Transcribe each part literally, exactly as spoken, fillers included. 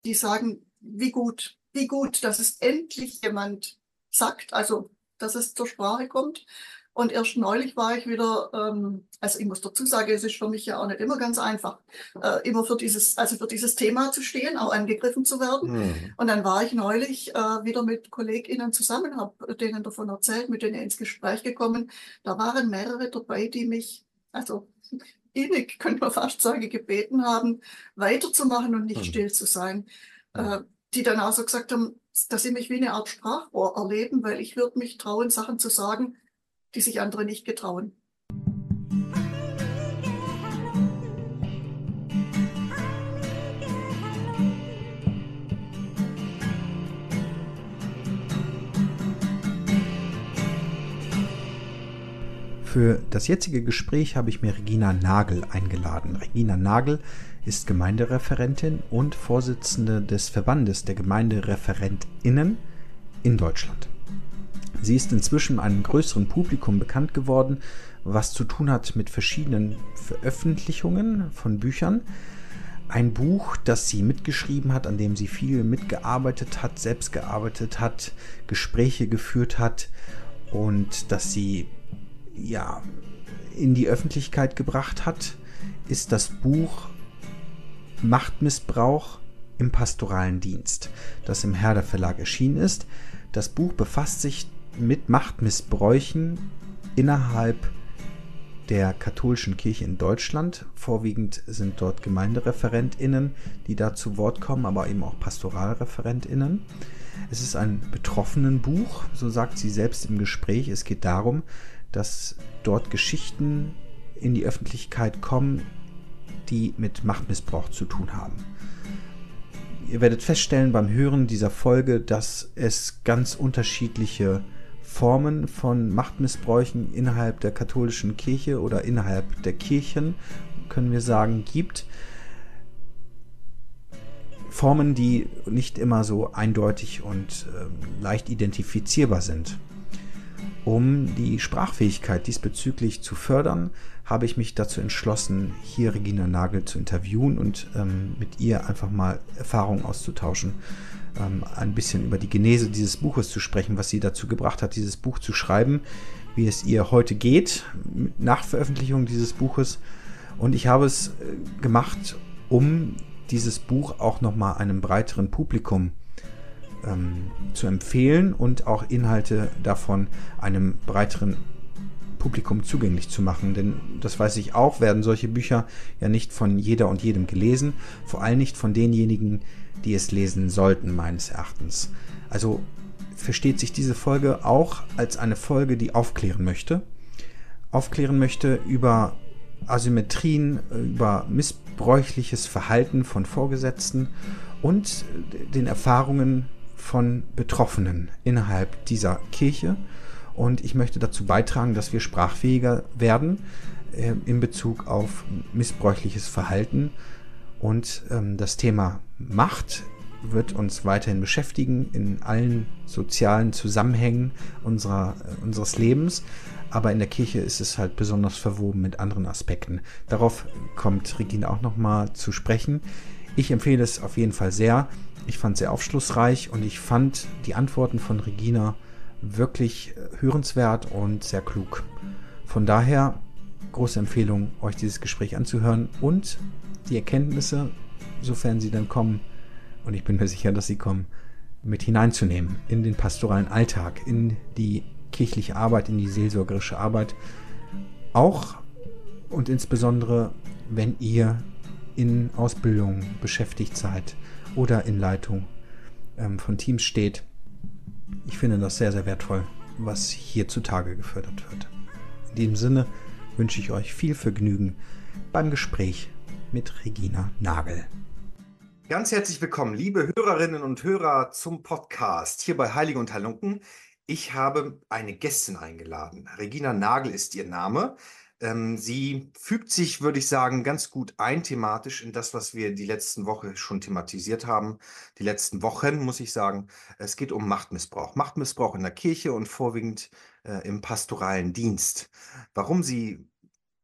die sagen, wie gut, wie gut, dass es endlich jemand sagt, also dass es zur Sprache kommt. Und erst neulich war ich wieder, ähm, also ich muss dazu sagen, es ist für mich ja auch nicht immer ganz einfach, äh, immer für dieses, also für dieses Thema zu stehen, auch angegriffen zu werden. Hm. Und dann war ich neulich äh, wieder mit KollegInnen zusammen, habe denen davon erzählt, mit denen ins Gespräch gekommen. Da waren mehrere dabei, die mich, also innig, könnte man fast sagen, gebeten haben, weiterzumachen und nicht Hm. still zu sein. Hm. Äh, die dann auch so gesagt haben, dass sie mich wie eine Art Sprachrohr erleben, weil ich würde mich trauen, Sachen zu sagen, die sich andere nicht getrauen. Für das jetzige Gespräch habe ich mir Regina Nagel eingeladen. Regina Nagel ist Gemeindereferentin und Vorsitzende des Verbandes der GemeindereferentInnen in Deutschland. Sie ist inzwischen einem größeren Publikum bekannt geworden, was zu tun hat mit verschiedenen Veröffentlichungen von Büchern. Ein Buch, das sie mitgeschrieben hat, an dem sie viel mitgearbeitet hat, selbst gearbeitet hat, Gespräche geführt hat und das sie ja, in die Öffentlichkeit gebracht hat, ist das Buch Machtmissbrauch im pastoralen Dienst, das im Herder Verlag erschienen ist. Das Buch befasst sich mit Machtmissbräuchen innerhalb der katholischen Kirche in Deutschland. Vorwiegend sind dort GemeindereferentInnen, die da zu Wort kommen, aber eben auch PastoralreferentInnen. Es ist ein Betroffenenbuch, so sagt sie selbst im Gespräch. Es geht darum, dass dort Geschichten in die Öffentlichkeit kommen, die mit Machtmissbrauch zu tun haben. Ihr werdet feststellen beim Hören dieser Folge, dass es ganz unterschiedliche Formen von Machtmissbräuchen innerhalb der katholischen Kirche oder innerhalb der Kirchen, können wir sagen, gibt. Formen, die nicht immer so eindeutig und äh, leicht identifizierbar sind. Um die Sprachfähigkeit diesbezüglich zu fördern, habe ich mich dazu entschlossen, hier Regina Nagel zu interviewen und ähm, mit ihr einfach mal Erfahrungen auszutauschen, ähm, ein bisschen über die Genese dieses Buches zu sprechen, was sie dazu gebracht hat, dieses Buch zu schreiben, wie es ihr heute geht, nach Veröffentlichung dieses Buches. Und ich habe es äh, gemacht, um dieses Buch auch nochmal einem breiteren Publikum ähm, zu empfehlen und auch Inhalte davon einem breiteren Publikum zugänglich zu machen. Denn das weiß ich auch, werden solche Bücher ja nicht von jeder und jedem gelesen, vor allem nicht von denjenigen, die es lesen sollten, meines Erachtens. Also versteht sich diese Folge auch als eine Folge, die aufklären möchte. Aufklären möchte über Asymmetrien, über missbräuchliches Verhalten von Vorgesetzten und den Erfahrungen von Betroffenen innerhalb dieser Kirche. Und ich möchte dazu beitragen, dass wir sprachfähiger werden äh, in Bezug auf missbräuchliches Verhalten. Und ähm, das Thema Macht wird uns weiterhin beschäftigen in allen sozialen Zusammenhängen unserer, äh, unseres Lebens. Aber in der Kirche ist es halt besonders verwoben mit anderen Aspekten. Darauf kommt Regina auch nochmal zu sprechen. Ich empfehle es auf jeden Fall sehr. Ich fand es sehr aufschlussreich und ich fand die Antworten von Regina wirklich hörenswert und sehr klug. Von daher große Empfehlung, euch dieses Gespräch anzuhören und die Erkenntnisse, sofern sie dann kommen, und ich bin mir sicher, dass sie kommen, mit hineinzunehmen in den pastoralen Alltag, in die kirchliche Arbeit, in die seelsorgerische Arbeit. Auch und insbesondere, wenn ihr in Ausbildung beschäftigt seid oder in Leitung ähm, von Teams steht. Ich finde das sehr, sehr wertvoll, was hier zutage gefördert wird. In diesem Sinne wünsche ich euch viel Vergnügen beim Gespräch mit Regina Nagel. Ganz herzlich willkommen, liebe Hörerinnen und Hörer zum Podcast hier bei Heilige und Halunken. Ich habe eine Gästin eingeladen. Regina Nagel ist ihr Name. Ähm, sie fügt sich, würde ich sagen, ganz gut ein thematisch in das, was wir die letzten Woche schon thematisiert haben. Die letzten Wochen, muss ich sagen. Es geht um Machtmissbrauch. Machtmissbrauch in der Kirche und vorwiegend äh, im pastoralen Dienst. Warum sie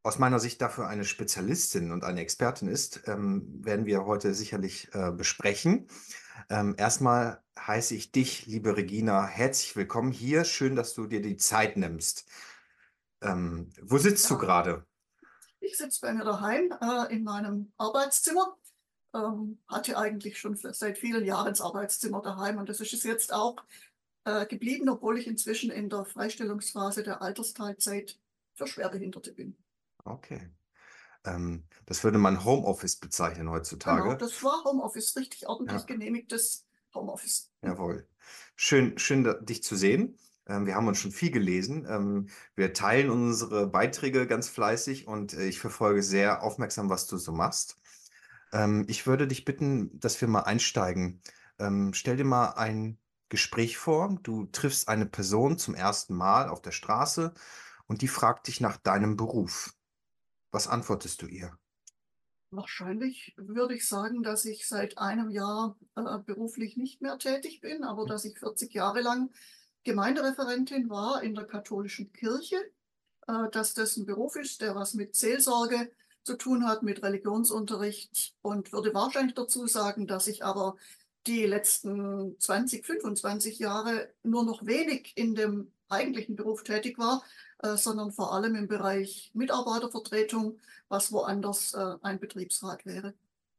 aus meiner Sicht dafür eine Spezialistin und eine Expertin ist, ähm, werden wir heute sicherlich äh, besprechen. Ähm, erstmal heiße ich dich, liebe Regina, herzlich willkommen hier. Schön, dass du dir die Zeit nimmst. Ähm, wo sitzt du Ja, gerade? ich sitze bei mir daheim äh, in meinem Arbeitszimmer. Ähm, hatte eigentlich schon seit vielen Jahren das Arbeitszimmer daheim und das ist es jetzt auch äh, geblieben, obwohl ich inzwischen in der Freistellungsphase der Altersteilzeit für Schwerbehinderte bin. Okay. Ähm, das würde man Homeoffice bezeichnen Genau, heutzutage. das war Homeoffice, richtig ordentlich Ja, genehmigtes Homeoffice. Hm. jawohl. Schön, schön, da- dich zu sehen. Ähm, wir haben uns schon viel gelesen. Ähm, wir teilen unsere Beiträge ganz fleißig und äh, ich verfolge sehr aufmerksam, was du so machst. Ähm, ich würde dich bitten, dass wir mal einsteigen. Ähm, stell dir mal ein Gespräch vor. Du triffst eine Person zum ersten Mal auf der Straße und die fragt dich nach deinem Beruf. Was antwortest du ihr? Wahrscheinlich würde ich sagen, dass ich seit einem Jahr äh, beruflich nicht mehr tätig bin, aber dass ich vierzig Jahre lang Gemeindereferentin war in der katholischen Kirche, äh, dass das ein Beruf ist, der was mit Seelsorge zu tun hat, mit Religionsunterricht und würde wahrscheinlich dazu sagen, dass ich aber die letzten zwanzig, fünfundzwanzig Jahre nur noch wenig in dem eigentlichen Beruf tätig war, äh, sondern vor allem im Bereich Mitarbeitervertretung, was woanders äh, ein Betriebsrat wäre.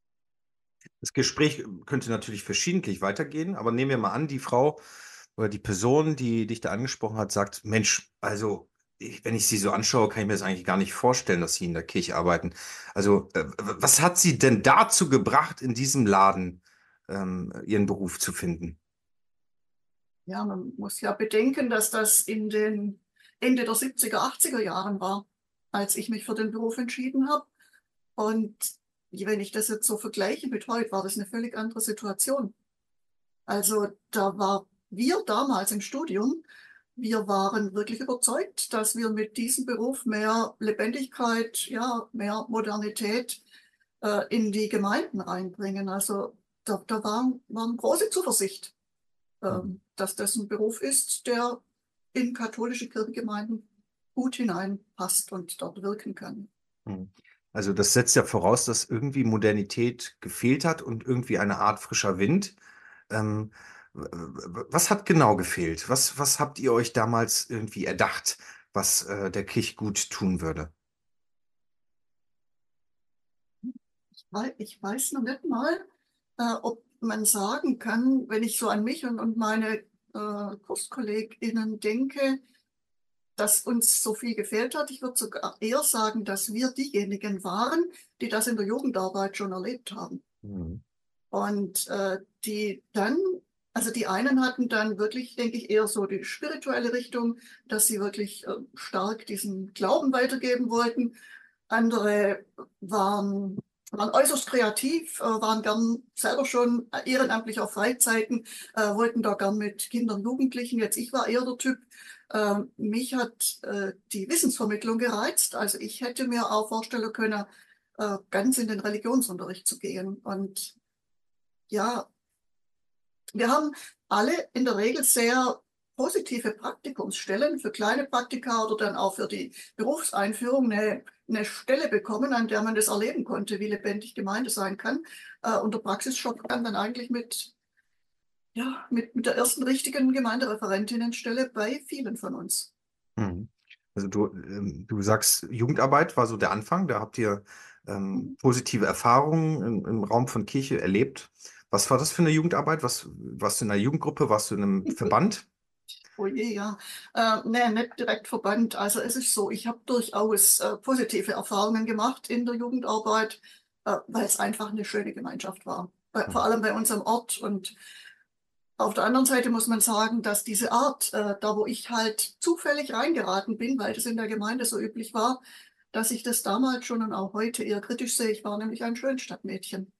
Das Gespräch könnte natürlich verschiedentlich weitergehen, aber nehmen wir mal an, die Frau oder die Person, die dich da angesprochen hat, sagt, Mensch, also ich, wenn ich sie so anschaue, kann ich mir das eigentlich gar nicht vorstellen, dass sie in der Kirche arbeiten. Also äh, was hat sie denn dazu gebracht, in diesem Laden ähm, ihren Beruf zu finden? Ja, man muss ja bedenken, dass das in den Ende der siebziger, achtziger Jahren war, als ich mich für den Beruf entschieden habe. Und wenn ich das jetzt so vergleiche mit heute, war das eine völlig andere Situation. Also da war wir damals im Studium, wir waren wirklich überzeugt, dass wir mit diesem Beruf mehr Lebendigkeit, ja, mehr Modernität äh, in die Gemeinden reinbringen. Also da, da war, war eine große Zuversicht, Mhm. ähm, dass das ein Beruf ist, der in katholische Kirchengemeinden gut hineinpasst und dort wirken kann. Mhm. Also das setzt ja voraus, dass irgendwie Modernität gefehlt hat und irgendwie eine Art frischer Wind. Ähm, w- w- Was hat genau gefehlt? Was, was habt ihr euch damals irgendwie erdacht, was äh, der Kirche gut tun würde? Weil ich weiß noch nicht mal, äh, ob man sagen kann, wenn ich so an mich und, und meine äh, KurskollegInnen denke, dass uns so viel gefehlt hat. Ich würde sogar eher sagen, dass wir diejenigen waren, die das in der Jugendarbeit schon erlebt haben. Mhm. Und äh, die dann, also die einen hatten dann wirklich, denke ich, eher so die spirituelle Richtung, dass sie wirklich äh, stark diesen Glauben weitergeben wollten. Andere waren, waren äußerst kreativ, äh, waren gern selber schon ehrenamtlich auf Freizeiten, äh, wollten da gern mit Kindern, Jugendlichen. Jetzt ich war eher der Typ, äh, mich hat äh, die Wissensvermittlung gereizt. Also ich hätte mir auch vorstellen können, äh, ganz in den Religionsunterricht zu gehen. Und ja, wir haben alle in der Regel sehr positive Praktikumsstellen für kleine Praktika oder dann auch für die Berufseinführung eine, eine Stelle bekommen, an der man das erleben konnte, wie lebendig Gemeinde sein kann. Äh, und der Praxisshop kam dann eigentlich mit, ja, mit, mit der ersten richtigen Gemeindereferentinnenstelle bei vielen von uns. Mhm. Also du, ähm, du sagst, Jugendarbeit war so der Anfang, da habt ihr ähm, Mhm. positive Erfahrungen im, im Raum von Kirche erlebt. Was war das für eine Jugendarbeit? Was, warst du in einer Jugendgruppe? Warst du in einem Verband? Oh je, ja. Äh, nee, nicht direkt verbannt. Also es ist so, ich habe durchaus äh, positive Erfahrungen gemacht in der Jugendarbeit, äh, weil es einfach eine schöne Gemeinschaft war. Bei, vor Mhm. allem bei uns am Ort. Und auf der anderen Seite muss man sagen, dass diese Art, äh, da wo ich halt zufällig reingeraten bin, weil das in der Gemeinde so üblich war, dass ich das damals schon und auch heute eher kritisch sehe. Ich war nämlich ein Schönstadtmädchen.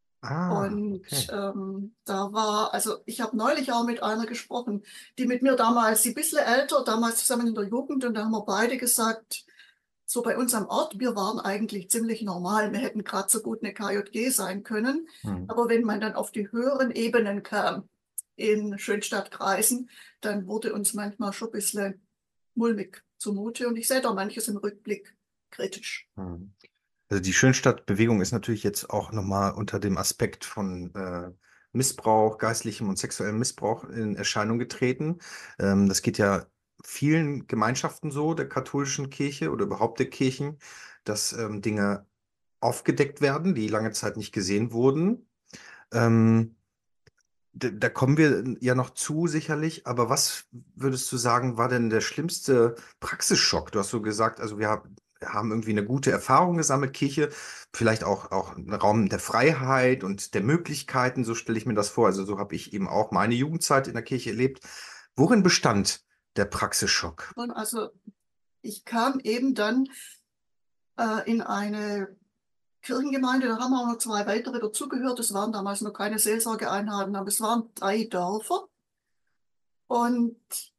Ah, Und okay. ähm, da war, also ich habe neulich auch mit einer gesprochen, die mit mir damals, die ein bisschen älter, damals zusammen in der Jugend, und da haben wir beide gesagt, so bei uns am Ort, wir waren eigentlich ziemlich normal. Wir hätten gerade so gut eine K J G sein können. Mhm. Aber wenn man dann auf die höheren Ebenen kam, in Schönstadtkreisen, dann wurde uns manchmal schon ein bisschen mulmig zumute. Und ich sehe da manches im Rückblick kritisch. Mhm. Also die Schönstatt-Bewegung ist natürlich jetzt auch nochmal unter dem Aspekt von äh, Missbrauch, geistlichem und sexuellem Missbrauch in Erscheinung getreten. Ähm, das geht ja vielen Gemeinschaften so, der katholischen Kirche oder überhaupt der Kirchen, dass ähm, Dinge aufgedeckt werden, die lange Zeit nicht gesehen wurden. Ähm, d- Da kommen wir ja noch zu, sicherlich. Aber was würdest du sagen, war denn der schlimmste Praxisschock? Du hast so gesagt, also wir haben, wir haben irgendwie eine gute Erfahrung gesammelt, Kirche, vielleicht auch, auch ein Raum der Freiheit und der Möglichkeiten, so stelle ich mir das vor. Also so habe ich eben auch meine Jugendzeit in der Kirche erlebt. Worin bestand der Praxisschock? Und also ich kam eben dann äh, in eine Kirchengemeinde, da haben auch noch zwei weitere dazugehört. Es waren damals noch keine Seelsorgeeinheiten, aber es waren drei Dörfer. Und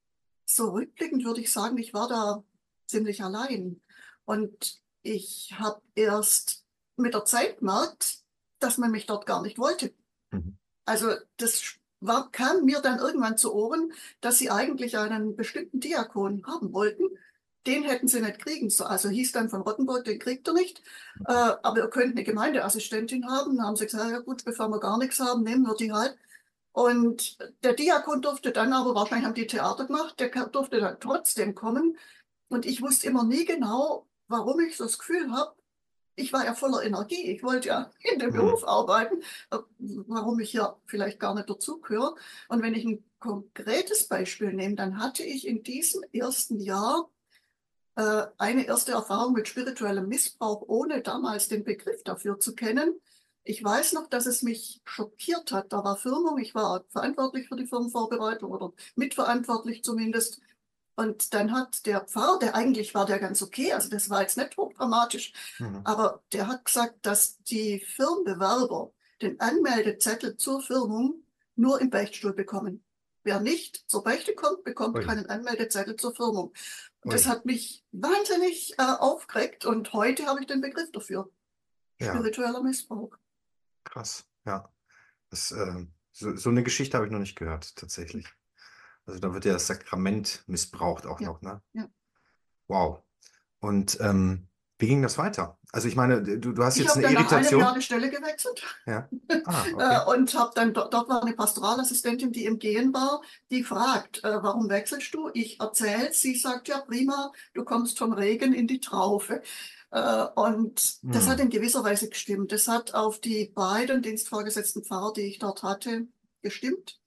so rückblickend würde ich sagen, ich war da ziemlich allein. Und ich habe erst mit der Zeit gemerkt, dass man mich dort gar nicht wollte. Mhm. Also das war, kam mir dann irgendwann zu Ohren, dass sie eigentlich einen bestimmten Diakon haben wollten. Den hätten sie nicht kriegen sollen. Also hieß dann von Rottenburg, den kriegt er nicht. Äh, aber ihr könnt eine Gemeindeassistentin haben. Dann haben sie gesagt, ja gut, bevor wir gar nichts haben, nehmen wir die halt. Und der Diakon durfte dann aber, wahrscheinlich haben die Theater gemacht, der durfte dann trotzdem kommen. Und ich wusste immer nie genau, warum ich so das Gefühl habe, ich war ja voller Energie. Ich wollte ja in dem Mhm. Beruf arbeiten, äh, warum ich ja vielleicht gar nicht dazugehöre. Und wenn ich ein konkretes Beispiel nehme, dann hatte ich in diesem ersten Jahr äh, eine erste Erfahrung mit spirituellem Missbrauch, ohne damals den Begriff dafür zu kennen. Ich weiß noch, dass es mich schockiert hat. Da war Firmung, ich war verantwortlich für die Firmenvorbereitung oder mitverantwortlich zumindest. Und dann hat der Pfarrer, der eigentlich war der ganz okay, also das war jetzt nicht hochdramatisch, Mhm. aber der hat gesagt, dass die Firmenbewerber den Anmeldezettel zur Firmung nur im Beichtstuhl bekommen. Wer nicht zur Beichte kommt, bekommt Ui, keinen Anmeldezettel zur Firmung. Und das ui. hat mich wahnsinnig äh, aufgeregt und heute habe ich den Begriff dafür. Ja, Spiritueller Missbrauch. krass. Ja. Das, äh, so, so eine Geschichte habe ich noch nicht gehört, tatsächlich. Also da wird ja das Sakrament missbraucht auch Ja, noch, ne? ja. Wow. Und ähm, wie ging das weiter? Also ich meine, du, du hast Ich jetzt habe eine dann nach einem Jahr Irritation. die Stelle gewechselt. Ja. Ah, okay. Äh, und habe dann dort, dort war eine Pastoralassistentin, die im Gehen war, die fragt, äh, warum wechselst du? Ich erzähle, sie sagt, ja prima, du kommst vom Regen in die Traufe. Äh, und das hat Hm. in gewisser Weise gestimmt. Das hat auf die beiden dienstvorgesetzten Pfarrer, die ich dort hatte, gestimmt,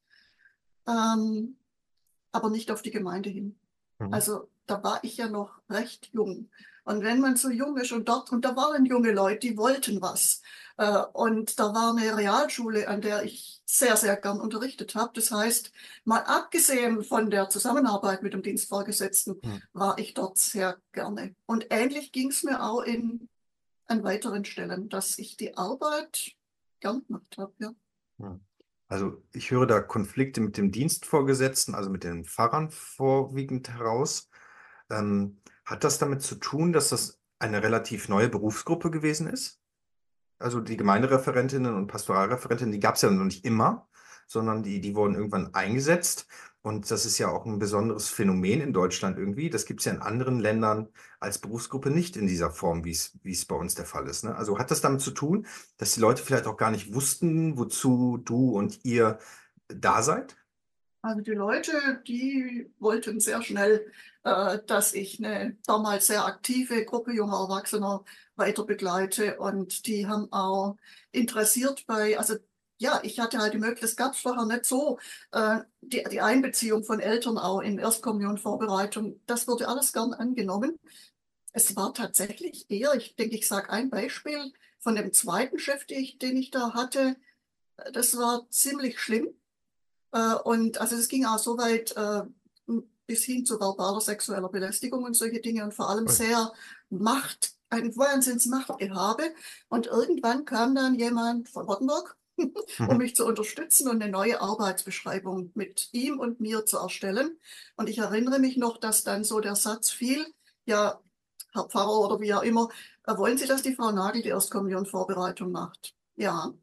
ähm, aber nicht auf die Gemeinde hin. Mhm. Also da war ich ja noch recht jung. Und wenn man so jung ist und dort, und da waren junge Leute, die wollten was. Äh, Und da war eine Realschule, an der ich sehr, sehr gern unterrichtet habe. Das heißt, mal abgesehen von der Zusammenarbeit mit dem Dienstvorgesetzten, Hm. war ich dort sehr gerne. Und ähnlich ging es mir auch in, an weiteren Stellen, dass ich die Arbeit gern gemacht habe. Ja. Hm. Also ich höre da Konflikte mit dem Dienstvorgesetzten, also mit den Pfarrern vorwiegend heraus. Ähm, hat das damit zu tun, dass das eine relativ neue Berufsgruppe gewesen ist? Also die Gemeindereferentinnen und Pastoralreferentinnen, die gab es ja noch nicht immer, sondern die, die wurden irgendwann eingesetzt. Und das ist ja auch ein besonderes Phänomen in Deutschland irgendwie. Das gibt es ja in anderen Ländern als Berufsgruppe nicht in dieser Form, wie es, wie es bei uns der Fall ist. Ne? Also hat das damit zu tun, dass die Leute vielleicht auch gar nicht wussten, wozu du und ihr da seid? Also die Leute, die wollten sehr schnell, äh, dass ich eine damals sehr aktive Gruppe junger Erwachsener weiter begleite. Und die haben auch interessiert bei, also ja, ich hatte halt die Möglichkeit, es gab es vorher nicht so, äh, die, die Einbeziehung von Eltern auch in Erstkommunionvorbereitung, das wurde alles gern angenommen. Es war tatsächlich eher, ich denke, ich sage ein Beispiel von dem zweiten Chef, den ich, den ich da hatte, das war ziemlich schlimm. Äh, und also es ging auch so weit äh, bis hin zu verbaler sexueller Belästigung und solche Dinge und vor allem Ui. sehr Macht, ein Wahnsinnsmachtgehabe. Und irgendwann kam dann jemand von Rottenburg, um Mhm. mich zu unterstützen und eine neue Arbeitsbeschreibung mit ihm und mir zu erstellen. Und ich erinnere mich noch, dass dann so der Satz fiel, ja, Herr Pfarrer oder wie auch immer, äh, wollen Sie, dass die Frau Nagel die Erstkommunionvorbereitung macht? Ja.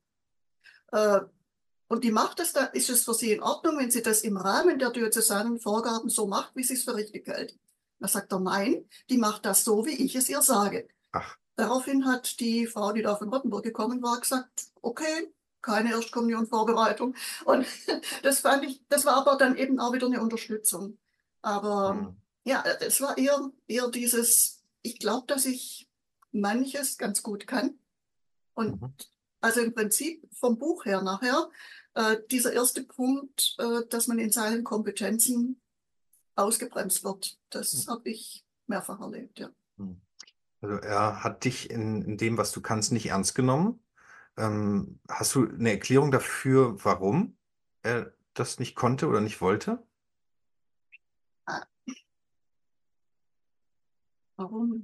Äh, und die macht es, da ist es für sie in Ordnung, wenn sie das im Rahmen der diözesanen Vorgaben so macht, wie sie es für richtig hält. Da sagt er, nein, die macht das so, wie ich es ihr sage. Ach, Daraufhin hat die Frau, die da von Rottenburg gekommen war, gesagt, okay, keine Erstkommunionvorbereitung. Und das fand ich, das war aber dann eben auch wieder eine Unterstützung. Aber hm, ja, es war eher, eher dieses, ich glaube, dass ich manches ganz gut kann. Und mhm, also im Prinzip vom Buch her nachher, äh, dieser erste Punkt, äh, dass man in seinen Kompetenzen ausgebremst wird, das habe ich mehrfach erlebt, ja. hm. Also er hat dich in, in dem, was du kannst, nicht ernst genommen. Ähm, hast du eine Erklärung dafür, warum er das nicht konnte oder nicht wollte? Ah, warum?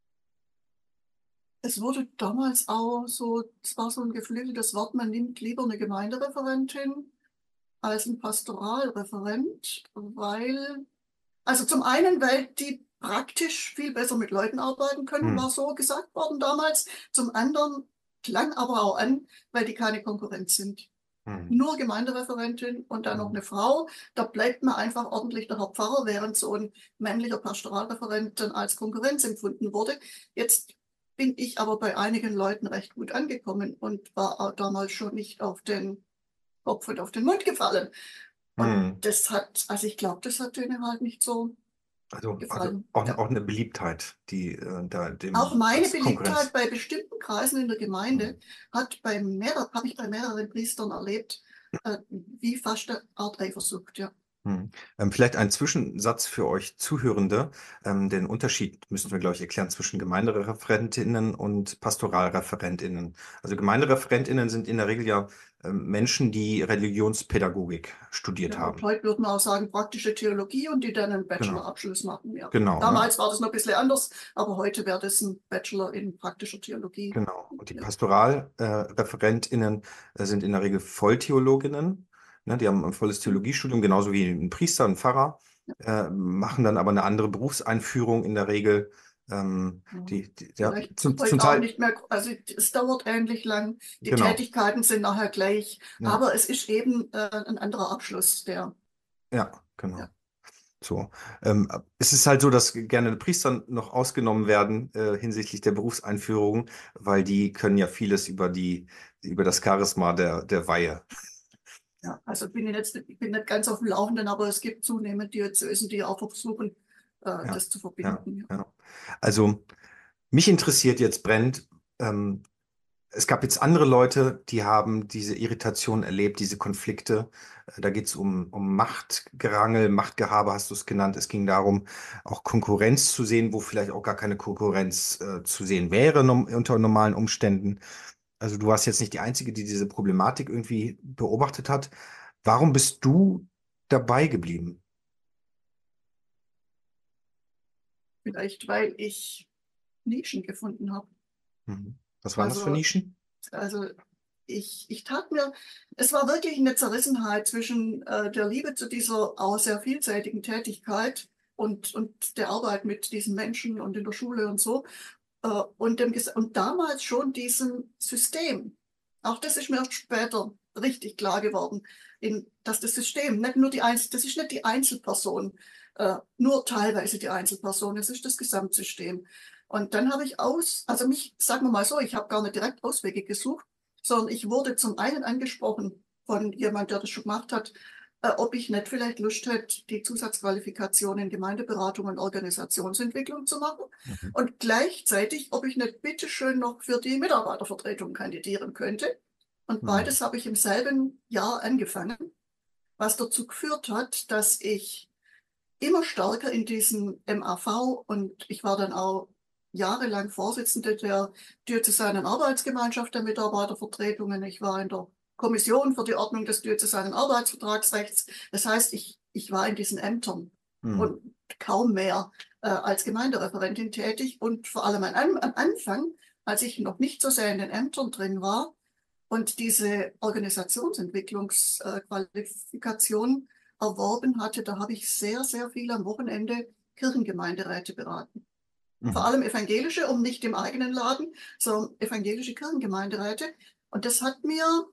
Es wurde damals auch so, es war so ein geflügeltes Wort, man nimmt lieber eine Gemeindereferentin als ein Pastoralreferent, weil, also zum einen, weil die praktisch viel besser mit Leuten arbeiten können, Hm, war so gesagt worden damals. Zum anderen klang aber auch an, weil die keine Konkurrenz sind. hm, Nur Gemeindereferentin und dann noch hm, eine Frau. Da bleibt man einfach ordentlich der Herr Pfarrer, während so ein männlicher Pastoralreferent dann als Konkurrenz empfunden wurde. Jetzt bin ich aber bei einigen Leuten recht gut angekommen und war auch damals schon nicht auf den Kopf und auf den Mund gefallen. Und hm. das hat, also ich glaube, das hat denen halt nicht so Also, also gefallen. auch, Ja. auch eine Beliebtheit, die äh, da Auch dem meine als Beliebtheit Konkurrenz. bei bestimmten Kreisen in der Hm. Gemeinde hat bei mehr, habe ich bei mehreren Priestern erlebt, äh, wie fast eine Art Eifersucht, ja. Hm. Ähm, vielleicht ein Zwischensatz für euch Zuhörende. Ähm, den Unterschied müssen wir, glaube ich, erklären zwischen Gemeindereferentinnen und Pastoralreferentinnen. Also Gemeindereferentinnen sind in der Regel ja ähm, Menschen, die Religionspädagogik studiert Ja, und haben. heute würde man auch sagen, praktische Theologie und die dann einen Genau, Bachelorabschluss machen, ja. genau, ne? Damals war das noch ein bisschen anders, aber heute wäre das ein Bachelor in praktischer Theologie. Genau. Und die Ja, Pastoralreferentinnen äh, sind in der Regel Volltheologinnen. Ne? Die haben ein volles Theologiestudium, genauso wie ein Priester, ein Pfarrer, äh, machen dann aber eine andere Berufseinführung in der Regel. Ähm, ja. die, die, ja, Vielleicht zum, zum heute auch Teil, nicht mehr, also es dauert ähnlich lang, die genau. Tätigkeiten sind nachher gleich, Ja, aber es ist eben äh, ein anderer Abschluss, der, ja, ja. genau. So. Ähm, es ist halt so, dass gerne Priester noch ausgenommen werden äh, hinsichtlich der Berufseinführung, weil die können ja vieles über die, über das Charisma der, der Weihe. Ja, also bin ich jetzt, ich bin nicht ganz auf dem Laufenden, aber es gibt zunehmend Diözesen, die auch versuchen, äh, Ja, das zu ja, verbinden. Ja. ja. Also mich interessiert jetzt brennend, ähm, es gab jetzt andere Leute, die haben diese Irritation erlebt, diese Konflikte. Äh, Da geht es um, um Machtgerangel, Machtgehabe hast du es genannt. Es ging darum, auch Konkurrenz zu sehen, wo vielleicht auch gar keine Konkurrenz äh, zu sehen wäre nom- unter normalen Umständen. Also du warst jetzt nicht die Einzige, die diese Problematik irgendwie beobachtet hat. Warum bist du dabei geblieben? Vielleicht, weil ich Nischen gefunden habe. Mhm. Was waren das für Also, Nischen? also ich, ich tat mir, es war wirklich eine Zerrissenheit zwischen äh, der Liebe zu dieser auch sehr vielseitigen Tätigkeit und, und der Arbeit mit diesen Menschen und in der Schule und so. Äh, und, dem, ges- und damals schon diesem System. Auch das ist mir erst später richtig klar geworden, in, dass das System nicht nur die Einzel, das ist nicht die Einzelperson, äh, nur teilweise die Einzelperson, es ist das Gesamtsystem. Und dann habe ich aus, also mich, sagen wir mal so, ich habe gar nicht direkt Auswege gesucht, sondern ich wurde zum einen angesprochen von jemand, der das schon gemacht hat, äh, ob ich nicht vielleicht Lust hätte, die Zusatzqualifikation in Gemeindeberatung und Organisationsentwicklung zu machen. Mhm. Und gleichzeitig, ob ich nicht bitteschön noch für die Mitarbeitervertretung kandidieren könnte. Und Mhm. beides habe ich im selben Jahr angefangen, was dazu geführt hat, dass ich immer stärker in diesem M A V und ich war dann auch jahrelang Vorsitzende der diözesanen Arbeitsgemeinschaft der Mitarbeitervertretungen. Ich war in der Kommission für die Ordnung des diözesanen Arbeitsvertragsrechts. Das heißt, ich, ich war in diesen Ämtern Mhm. und kaum mehr äh, als Gemeindereferentin tätig. Und vor allem am, am Anfang, als ich noch nicht so sehr in den Ämtern drin war und diese Organisationsentwicklungsqualifikation erworben hatte, da habe ich sehr, sehr viel am Wochenende Kirchengemeinderäte beraten. Vor Mhm. allem evangelische, um nicht im eigenen Laden, sondern evangelische Kirchengemeinderäte. Und das hat mir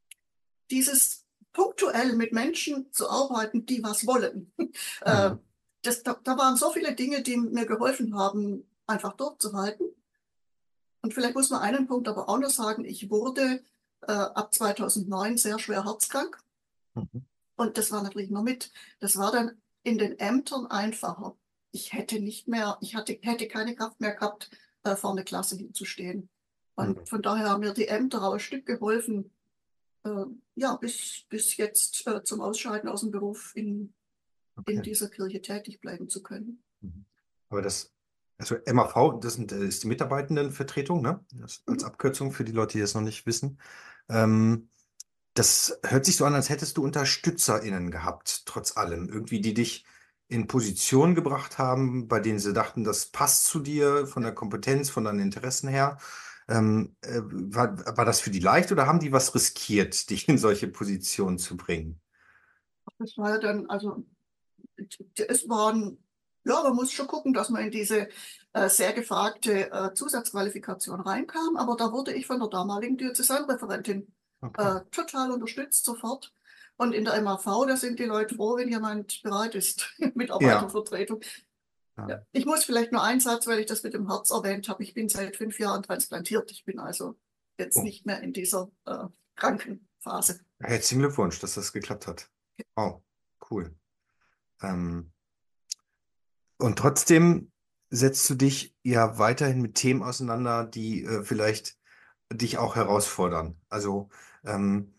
dieses punktuell mit Menschen zu arbeiten, die was wollen, äh, Mhm. das, da, da waren so viele Dinge, die mir geholfen haben, einfach durchzuhalten. Und vielleicht muss man einen Punkt aber auch noch sagen, ich wurde äh, ab zweitausendneun sehr schwer herzkrank. Mhm. Und das war natürlich nur mit. Das war dann in den Ämtern einfacher. Ich hätte nicht mehr, ich hatte, hätte keine Kraft mehr gehabt, äh, vor eine Klasse hinzustehen. Mhm. Und von daher haben mir die Ämter auch ein Stück geholfen, äh, ja, bis, bis jetzt äh, zum Ausscheiden aus dem Beruf in, in Okay. dieser Kirche tätig bleiben zu können. Mhm. Aber das, also M A V, das sind, äh, ist die Mitarbeitendenvertretung, ne? Das als Mhm. Abkürzung für die Leute, die das noch nicht wissen. Ähm, das hört sich so an, als hättest du UnterstützerInnen gehabt, trotz allem. Irgendwie, die dich in Position gebracht haben, bei denen sie dachten, das passt zu dir von der Kompetenz, von deinen Interessen her. Ähm, äh, war, war das für die leicht oder haben die was riskiert, dich in solche Positionen zu bringen? Das war ja dann, also es waren, ja, man muss schon gucken, dass man in diese äh, sehr gefragte äh, Zusatzqualifikation reinkam, aber da wurde ich von der damaligen Diözesanreferentin Okay. äh, total unterstützt sofort. Und in der M A V, da sind die Leute froh, wenn jemand bereit ist, Ja. Mitarbeitervertretung. Ja. Ja. Ich muss vielleicht nur einen Satz, weil ich das mit dem Herz erwähnt habe. Ich bin seit fünf Jahren transplantiert. Ich bin also jetzt Oh, nicht mehr in dieser äh, Krankenphase. herzlichen Glückwunsch, dass das geklappt hat. Oh, cool. Ähm, und trotzdem setzt du dich ja weiterhin mit Themen auseinander, die äh, vielleicht dich auch herausfordern. Also ähm,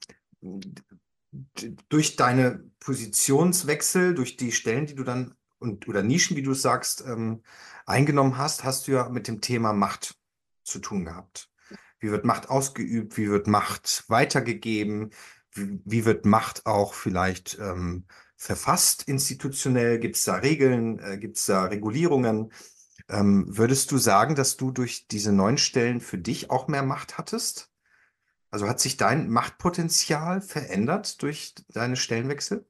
d- durch deine Positionswechsel, durch die Stellen, die du dann und oder Nischen, wie du es sagst, ähm, eingenommen hast, hast du ja mit dem Thema Macht zu tun gehabt. Wie wird Macht ausgeübt? Wie wird Macht weitergegeben? Wie, wie wird Macht auch vielleicht ähm, verfasst institutionell? Gibt es da Regeln? Äh, gibt es da Regulierungen? Ähm, würdest du sagen, dass du durch diese neuen Stellen für dich auch mehr Macht hattest? Also hat sich dein Machtpotenzial verändert durch deine Stellenwechsel?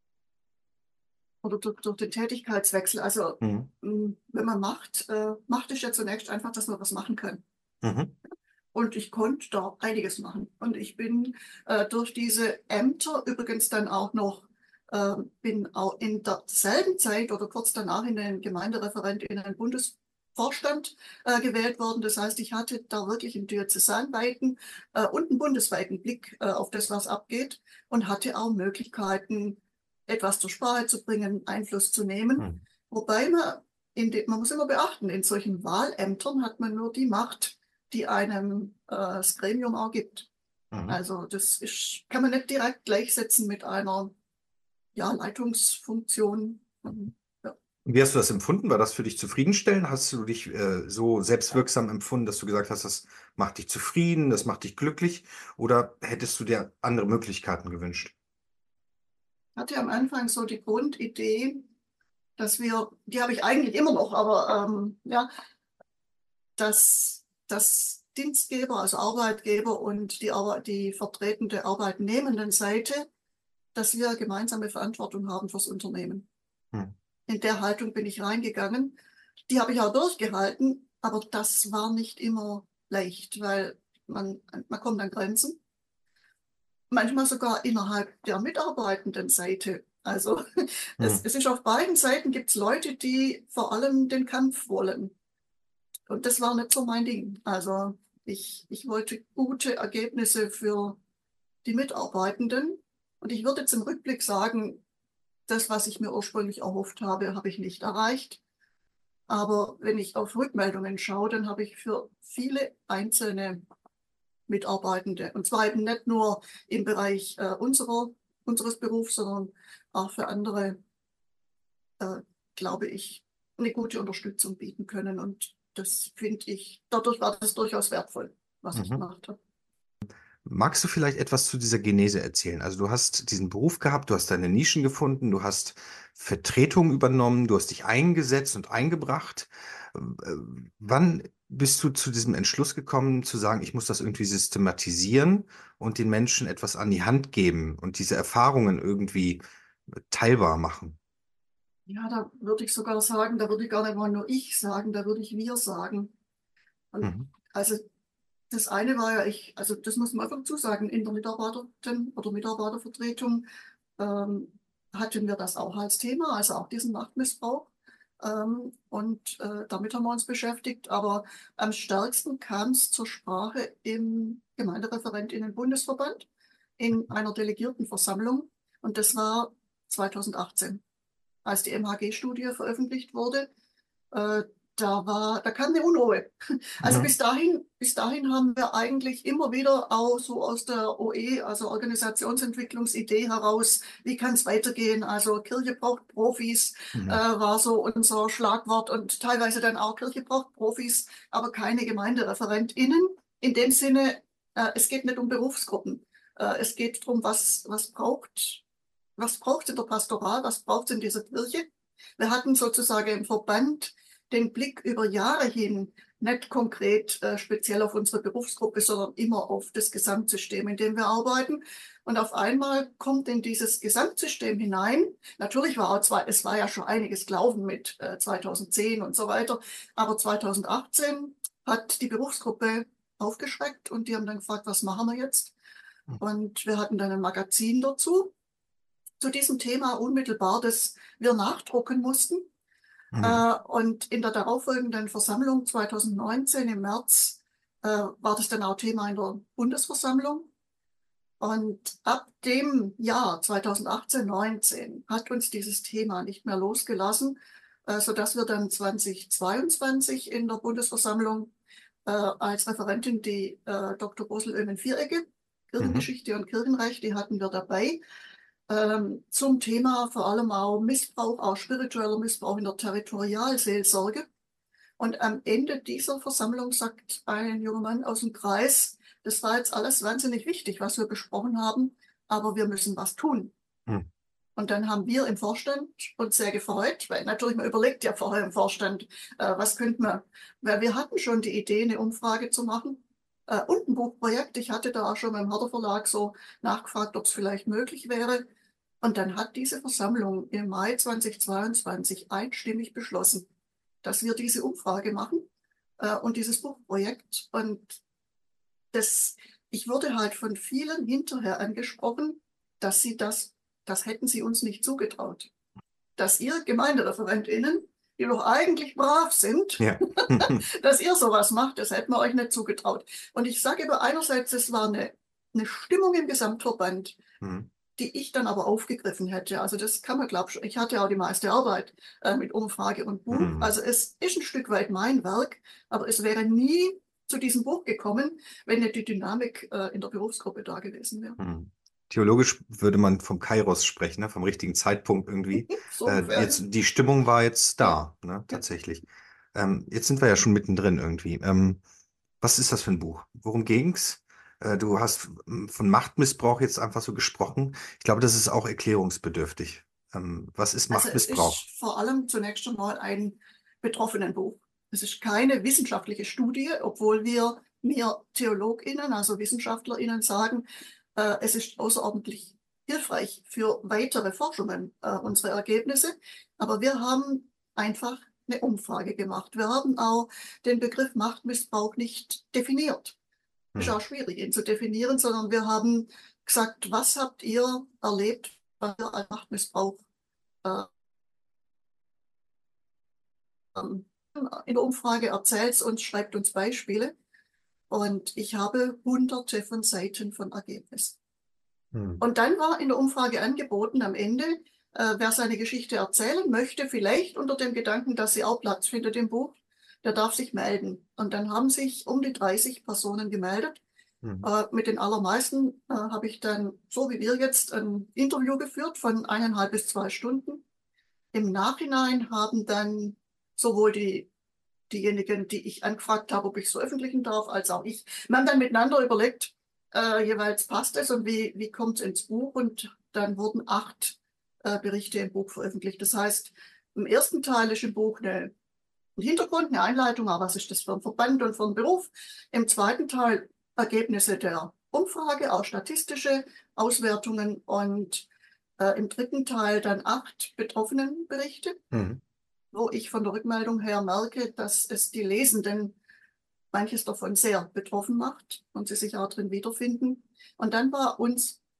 Oder durch, durch den Tätigkeitswechsel. Also Mhm. mh, wenn man macht, äh, macht es ja zunächst einfach, dass man was machen kann. Mhm. Und ich konnte da einiges machen. Und ich bin äh, durch diese Ämter übrigens dann auch noch, äh, bin auch in derselben Zeit oder kurz danach in den Gemeindereferent in den Bundesvorstand äh, gewählt worden. Das heißt, ich hatte da wirklich einen diözesanweiten äh, und einen bundesweiten Blick äh, auf das, was abgeht und hatte auch Möglichkeiten, etwas zur Sprache zu bringen, Einfluss zu nehmen. Mhm. Wobei man, in den, man muss immer beachten, in solchen Wahlämtern hat man nur die Macht, die einem äh, das Gremium auch gibt. Mhm. Also das ist, kann man nicht direkt gleichsetzen mit einer ja, Leitungsfunktion. Ähm, Ja. Wie hast du das empfunden? War das für dich zufriedenstellend? Hast du dich äh, so selbstwirksam empfunden, dass du gesagt hast, das macht dich zufrieden, das macht dich glücklich? Oder hättest du dir andere Möglichkeiten gewünscht? Ich hatte am Anfang so die Grundidee, dass wir, die habe ich eigentlich immer noch, aber ähm, ja, dass, dass Dienstgeber, also Arbeitgeber und die, Arbeit, die vertretende arbeitnehmenden Seite, dass wir gemeinsame Verantwortung haben fürs Unternehmen. Mhm. In der Haltung bin ich reingegangen. Die habe ich auch durchgehalten, aber das war nicht immer leicht, weil man, man kommt an Grenzen. Manchmal sogar innerhalb der mitarbeitenden Seite. Also es, Mhm. es ist auf beiden Seiten gibt es Leute, die vor allem den Kampf wollen. Und das war nicht so mein Ding. Also ich, ich wollte gute Ergebnisse für die Mitarbeitenden. Und ich würde jetzt im Rückblick sagen, das, was ich mir ursprünglich erhofft habe, habe ich nicht erreicht. Aber wenn ich auf Rückmeldungen schaue, dann habe ich für viele einzelne Mitarbeitende, und zwar eben nicht nur im Bereich äh, unserer, unseres Berufs, sondern auch für andere, äh, glaube ich, eine gute Unterstützung bieten können. Und das finde ich, dadurch war das durchaus wertvoll, was ich Mhm. gemacht habe. Magst du vielleicht etwas zu dieser Genese erzählen? Also du hast diesen Beruf gehabt, du hast deine Nischen gefunden, du hast Vertretung übernommen, du hast dich eingesetzt und eingebracht. Äh, Wann bist du zu diesem Entschluss gekommen, zu sagen, ich muss das irgendwie systematisieren und den Menschen etwas an die Hand geben und diese Erfahrungen irgendwie teilbar machen? Ja, da würde ich sogar sagen, da würde ich gar nicht mal nur ich sagen, da würde ich wir sagen. Und Mhm. also das eine war ja, ich, also das muss man einfach dazu sagen, in der Mitarbeiterin- oder Mitarbeitervertretung ähm, hatten wir das auch als Thema, also auch diesen Machtmissbrauch. Ähm, und äh, damit haben wir uns beschäftigt. Aber am stärksten kam es zur Sprache im Gemeindereferentinnen-Bundesverband in einer Delegiertenversammlung. Und das war zweitausendachtzehn, als die M H G-Studie veröffentlicht wurde. Äh, da war, da kam eine Unruhe. Also Mhm. bis dahin, bis dahin haben wir eigentlich immer wieder auch so aus der O E, also Organisationsentwicklungsidee heraus, wie kann es weitergehen? Also Kirche braucht Profis, Mhm. äh, war so unser Schlagwort und teilweise dann auch Kirche braucht Profis, aber keine GemeindereferentInnen. In dem Sinne, äh, es geht nicht um Berufsgruppen. Äh, es geht darum, was, was braucht, was braucht es in der Pastoral, was braucht es in dieser Kirche? Wir hatten sozusagen im Verband den Blick über Jahre hin nicht konkret äh, speziell auf unsere Berufsgruppe, sondern immer auf das Gesamtsystem, in dem wir arbeiten. Und auf einmal kommt in dieses Gesamtsystem hinein, natürlich war auch zwar, es war ja schon einiges gelaufen mit äh, zweitausendzehn und so weiter, aber zweitausendachtzehn hat die Berufsgruppe aufgeschreckt und die haben dann gefragt, was machen wir jetzt? Und wir hatten dann ein Magazin dazu, zu diesem Thema unmittelbar, das wir nachdrucken mussten. Mhm. Äh, und in der darauffolgenden Versammlung zweitausendneunzehn im März äh, war das dann auch Thema in der Bundesversammlung. Und ab dem Jahr zweitausendachtzehn, neunzehn hat uns dieses Thema nicht mehr losgelassen, äh, sodass wir dann zweitausendzweiundzwanzig in der Bundesversammlung äh, als Referentin die äh, Doktor Bossel-Oehmen-Vieregge, Kirchengeschichte und Kirchenrecht, die hatten wir dabei. Ähm, zum Thema vor allem auch Missbrauch, auch spiritueller Missbrauch in der Territorialseelsorge. Und am Ende dieser Versammlung sagt ein junger Mann aus dem Kreis, das war jetzt alles wahnsinnig wichtig, was wir besprochen haben, aber wir müssen was tun. Mhm. Und dann haben wir im Vorstand uns sehr gefreut, weil natürlich man überlegt ja vorher im Vorstand, äh, was könnte man, weil wir hatten schon die Idee, eine Umfrage zu machen äh, und ein Buchprojekt. Ich hatte da auch schon beim Herder Verlag so nachgefragt, ob es vielleicht möglich wäre. Und dann hat diese Versammlung im Mai zweitausendzweiundzwanzig einstimmig beschlossen, dass wir diese Umfrage machen äh, und dieses Buchprojekt. Und das, ich wurde halt von vielen hinterher angesprochen, dass sie das, das hätten sie uns nicht zugetraut. Dass ihr GemeindereferentInnen, die doch eigentlich brav sind, Ja. dass ihr sowas macht, das hätten wir euch nicht zugetraut. Und ich sage aber einerseits, es war eine, eine Stimmung im Gesamtverband, Mhm. die ich dann aber aufgegriffen hätte. Also das kann man, glaube ich, ich hatte auch die meiste Arbeit äh, mit Umfrage und Buch. Mhm. Also es ist ein Stück weit mein Werk, aber es wäre nie zu diesem Buch gekommen, wenn nicht die Dynamik äh, in der Berufsgruppe da gewesen wäre. Mhm. Theologisch würde man vom Kairos sprechen, ne? Vom richtigen Zeitpunkt irgendwie. So Äh, ungefähr. jetzt, die Stimmung war jetzt Ja. da, ne? Ja. Tatsächlich. Ähm, jetzt sind wir ja schon mittendrin irgendwie. Ähm, was ist das für ein Buch? Worum ging's? Äh, du hast ähm, von Machtmissbrauch jetzt einfach so gesprochen. Ich glaube, das ist auch erklärungsbedürftig. Ähm, was ist Also es Machtmissbrauch? ist vor allem zunächst einmal ein Betroffenenbuch. Es ist keine wissenschaftliche Studie, obwohl wir mir TheologInnen, also WissenschaftlerInnen sagen, äh, es ist außerordentlich hilfreich für weitere Forschungen, äh, unsere Ergebnisse. Aber wir haben einfach eine Umfrage gemacht. Wir haben auch den Begriff Machtmissbrauch nicht definiert. Es ist Hm. auch schwierig, ihn zu definieren, sondern wir haben gesagt, was habt ihr erlebt, was ihr als Machtmissbrauch äh, in der Umfrage erzählt uns, schreibt uns Beispiele. Und ich habe hunderte von Seiten von Ergebnissen. Hm. Und dann war in der Umfrage angeboten am Ende, äh, wer seine Geschichte erzählen möchte, vielleicht unter dem Gedanken, dass sie auch Platz findet im Buch, der darf sich melden. Und dann haben sich um die dreißig Personen gemeldet. Hm. Äh, mit den allermeisten äh, habe ich dann, so wie wir jetzt, ein Interview geführt von eineinhalb bis zwei Stunden. Im Nachhinein haben dann sowohl die diejenigen, die ich angefragt habe, ob ich es veröffentlichen darf, als auch ich. Wir haben dann miteinander überlegt, äh, jeweils passt es und wie, wie kommt es ins Buch. Und dann wurden acht äh, Berichte im Buch veröffentlicht. Das heißt, im ersten Teil ist im Buch eine, ein Hintergrund, eine Einleitung, aber was ist das für ein Verband und für ein Beruf. Im zweiten Teil Ergebnisse der Umfrage, auch statistische Auswertungen und äh, im dritten Teil dann acht Betroffenenberichte. Hm. Wo ich von der Rückmeldung her merke, dass es die Lesenden manches davon sehr betroffen macht und sie sich auch drin wiederfinden. Und dann war uns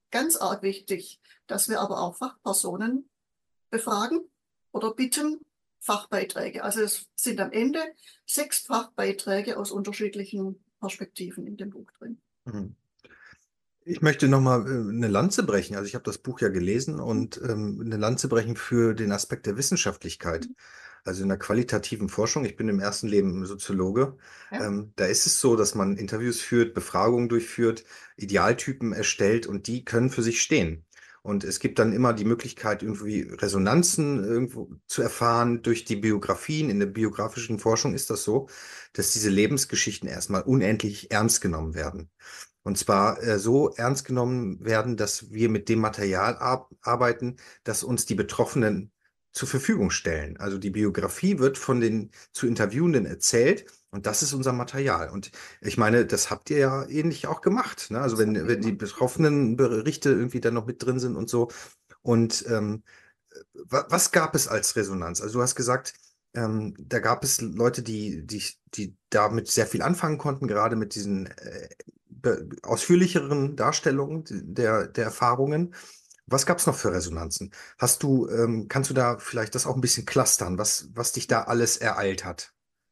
ganz arg wichtig, dass wir aber auch Fachpersonen befragen oder bitten, Fachbeiträge. Also es sind am Ende sechs Fachbeiträge aus unterschiedlichen Perspektiven in dem Buch drin. Mhm. Ich möchte nochmal äh, eine Lanze brechen. Also ich habe das Buch ja gelesen und ähm, eine Lanze brechen für den Aspekt der Wissenschaftlichkeit. Also in der qualitativen Forschung, ich bin im ersten Leben Soziologe, Ja? ähm, da ist es so, dass man Interviews führt, Befragungen durchführt, Idealtypen erstellt und die können für sich stehen. Und es gibt dann immer die Möglichkeit, irgendwie Resonanzen irgendwo zu erfahren durch die Biografien. In der biografischen Forschung ist das so, dass diese Lebensgeschichten erstmal unendlich ernst genommen werden. Und zwar äh, so ernst genommen werden, dass wir mit dem Material ar arbeiten, das uns die Betroffenen zur Verfügung stellen. Also die Biografie wird von den zu Interviewenden erzählt und das ist unser Material. Und ich meine, das habt ihr ja ähnlich auch gemacht, ne? Also Das wenn, haben wir wenn die gemacht. betroffenen Berichte irgendwie dann noch mit drin sind und so. Und ähm, wa was gab es als Resonanz? Also du hast gesagt, ähm, da gab es Leute, die, die, die damit sehr viel anfangen konnten, gerade mit diesen äh, be- ausführlicheren Darstellungen der, der Erfahrungen. Was gab es noch für Resonanzen? Hast du, ähm, kannst du da vielleicht das auch ein bisschen clustern, was, was dich da alles ereilt hat?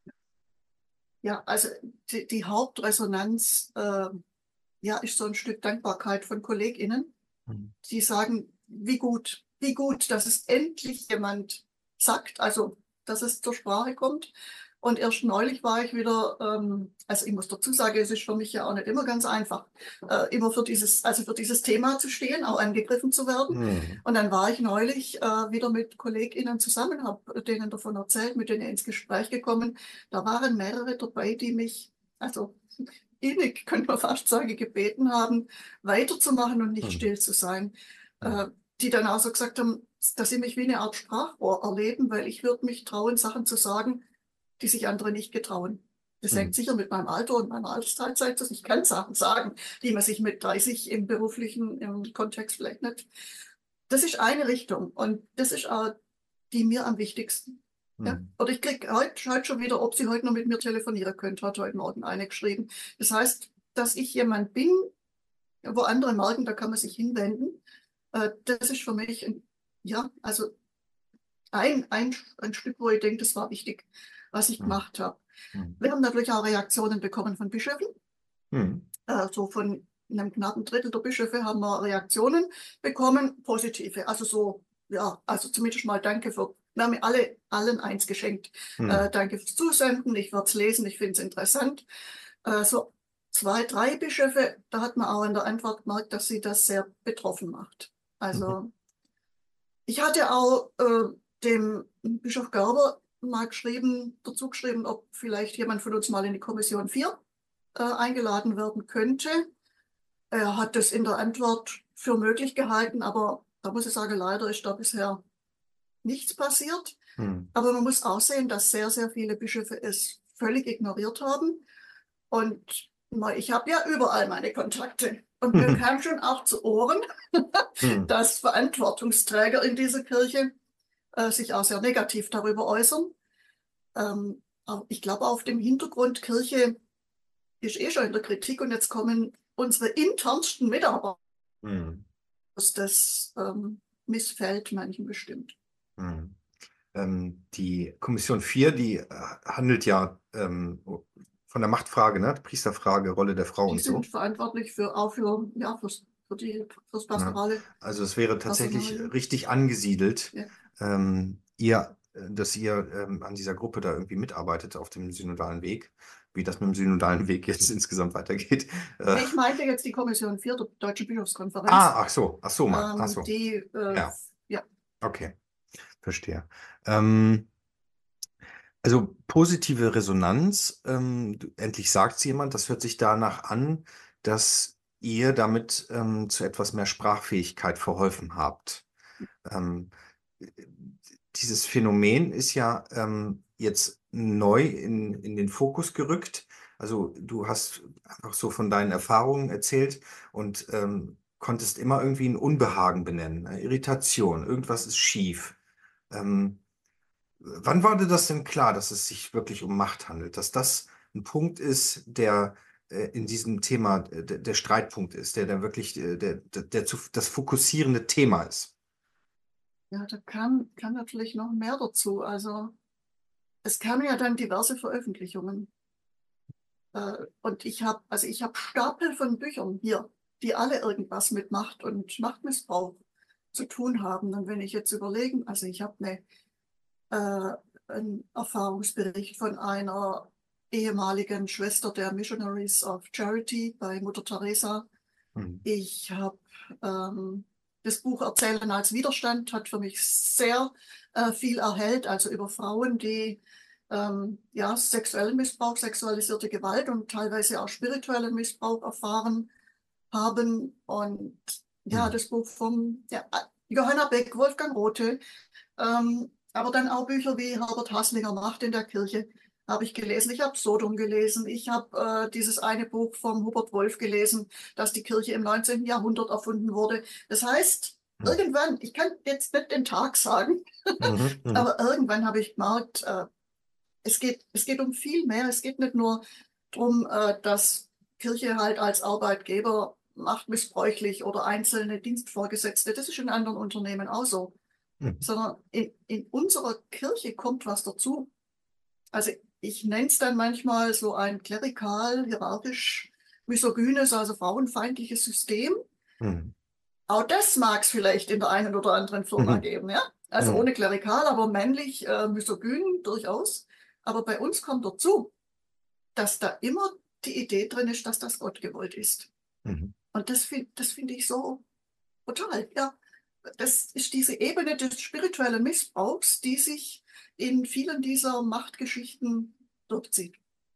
Ja, also die, die Hauptresonanz äh, ja, ist so ein Stück Dankbarkeit von KollegInnen, Mhm. die sagen, wie gut, wie gut, dass es endlich jemand sagt, also dass es zur Sprache kommt. Und erst neulich war ich wieder, ähm, also ich muss dazu sagen, es ist für mich ja auch nicht immer ganz einfach, äh, immer für dieses, also für dieses Thema zu stehen, auch angegriffen zu werden. Mhm. Und dann war ich neulich äh, wieder mit KollegInnen zusammen, habe denen davon erzählt, mit denen ins Gespräch gekommen. Da waren mehrere dabei, die mich, also innig, könnte man fast sagen, gebeten haben, weiterzumachen und nicht Mhm. still zu sein. Mhm. Äh, die dann auch so gesagt haben, dass sie mich wie eine Art Sprachrohr erleben, weil ich würde mich trauen, Sachen zu sagen, die sich andere nicht getrauen. Das hängt Mhm. sicher mit meinem Alter und meiner Altersteilzeit zusammen. Ich kann Sachen sagen, die man sich mit dreißig im beruflichen im Kontext vielleicht nicht. Das ist eine Richtung und das ist auch die mir am wichtigsten. Ja? Mhm. Oder ich kriege heute, heute schon wieder, ob sie heute noch mit mir telefonieren könnte, hat heute Morgen eine geschrieben. Das heißt, dass ich jemand bin, wo andere merken, da kann man sich hinwenden. Äh, das ist für mich, ein, ja, also ein, ein, ein Stück, wo ich denke, das war wichtig, was ich Mhm. gemacht habe. Mhm. Wir haben natürlich auch Reaktionen bekommen von Bischöfen. Mhm. Äh, so von einem knappen Drittel der Bischöfe haben wir Reaktionen bekommen, positive. Also so, ja, also zumindest mal danke für, wir haben alle, allen eins geschenkt. Äh, Mhm. danke fürs Zusenden, ich werde es lesen, ich finde es interessant. Äh, so zwei, drei Bischöfe, da hat man auch in der Antwort gemerkt, dass sie das sehr betroffen macht. Mhm. Also ich hatte auch äh, dem Bischof Gerber mal geschrieben, dazu geschrieben, ob vielleicht jemand von uns mal in die Kommission vier äh, eingeladen werden könnte. Er hat das in der Antwort für möglich gehalten, aber da muss ich sagen, leider ist da bisher nichts passiert. Mhm. Aber man muss auch sehen, dass sehr, sehr viele Bischöfe es völlig ignoriert haben. Und ich habe ja überall meine Kontakte. Und mir Mhm. kam schon auch zu Ohren, Mhm. dass Verantwortungsträger in dieser Kirche äh, sich auch sehr negativ darüber äußern. Ähm, aber ich glaube, auf dem Hintergrund Kirche ist eh schon in der Kritik und jetzt kommen unsere internsten Mitarbeiter. Mhm. Das ähm, missfällt manchen bestimmt. Mhm. Ähm, die Kommission vier, die äh, handelt ja ähm, von der Machtfrage, ne? Priesterfrage, Rolle der Frau Die und sind so. verantwortlich für, auch für, ja, fürs, für die, fürs Ne? pastorale Also es wäre tatsächlich Personal. richtig angesiedelt, Ja. ähm, ihr, äh, dass ihr ähm, an dieser Gruppe da irgendwie mitarbeitet auf dem synodalen Weg. Wie das mit dem synodalen Weg jetzt insgesamt weitergeht. Äh, Ich meinte jetzt die Kommission vier der Deutschen Bischofskonferenz. ah, ach so, ach so, mal, ach Ähm, so. die, äh, Ja, ja, okay, verstehe. Ähm, Also positive Resonanz, ähm, du- endlich sagt es jemand, das hört sich danach an, dass ihr damit ähm, zu etwas mehr Sprachfähigkeit verholfen habt. Ähm, Dieses Phänomen ist ja ähm, jetzt neu in, in den Fokus gerückt. Also du hast einfach so von deinen Erfahrungen erzählt und ähm, konntest immer irgendwie ein Unbehagen benennen, eine Irritation, irgendwas ist schief. Ähm, Wann war dir das denn klar, dass es sich wirklich um Macht handelt, dass das ein Punkt ist, der äh, in diesem Thema äh, der, der Streitpunkt ist, der dann wirklich äh, der, der, der zu, das fokussierende Thema ist? Ja, da kam, kam natürlich noch mehr dazu. Also es kamen ja dann diverse Veröffentlichungen. Äh, und ich habe, also ich habe Stapel von Büchern hier, die alle irgendwas mit Macht und Machtmissbrauch zu tun haben. Und wenn ich jetzt überlege, also ich habe eine, äh, einen Erfahrungsbericht von einer ehemaligen Schwester der Missionaries of Charity bei Mutter Teresa. Mhm. Ich habe ähm, das Buch Erzählen als Widerstand, hat für mich sehr äh, viel erhellt, also über Frauen, die ähm, ja, sexuellen Missbrauch, sexualisierte Gewalt und teilweise auch spirituellen Missbrauch erfahren haben. Und ja, Mhm. das Buch von ja, Johanna Beck, Wolfgang Rothe, ähm, aber dann auch Bücher wie Herbert Hasslinger, Macht in der Kirche, habe ich gelesen. Ich habe Sodom gelesen. Ich habe äh, dieses eine Buch von Hubert Wolf gelesen, dass die Kirche im neunzehnten Jahrhundert erfunden wurde. Das heißt, Mhm. irgendwann, ich kann jetzt nicht den Tag sagen, Mhm. Mhm. aber irgendwann habe ich gemerkt, äh, es geht, es geht um viel mehr. Es geht nicht nur darum, äh, dass Kirche halt als Arbeitgeber machtmissbräuchlich oder einzelne Dienstvorgesetzte, das ist in anderen Unternehmen auch so, Mhm. sondern in, in unserer Kirche kommt was dazu. Also ich nenne es dann manchmal so ein klerikal, hierarchisch, misogynes, also frauenfeindliches System. Mhm. Auch das mag es vielleicht in der einen oder anderen Firma Mhm. geben, ja. Also Mhm. ohne klerikal, aber männlich, äh, misogyn durchaus. Aber bei uns kommt dazu, dass da immer die Idee drin ist, dass das Gott gewollt ist. Mhm. Und das, find, das finde ich so total, ja. Das ist diese Ebene des spirituellen Missbrauchs, die sich in vielen dieser Machtgeschichten durchzieht.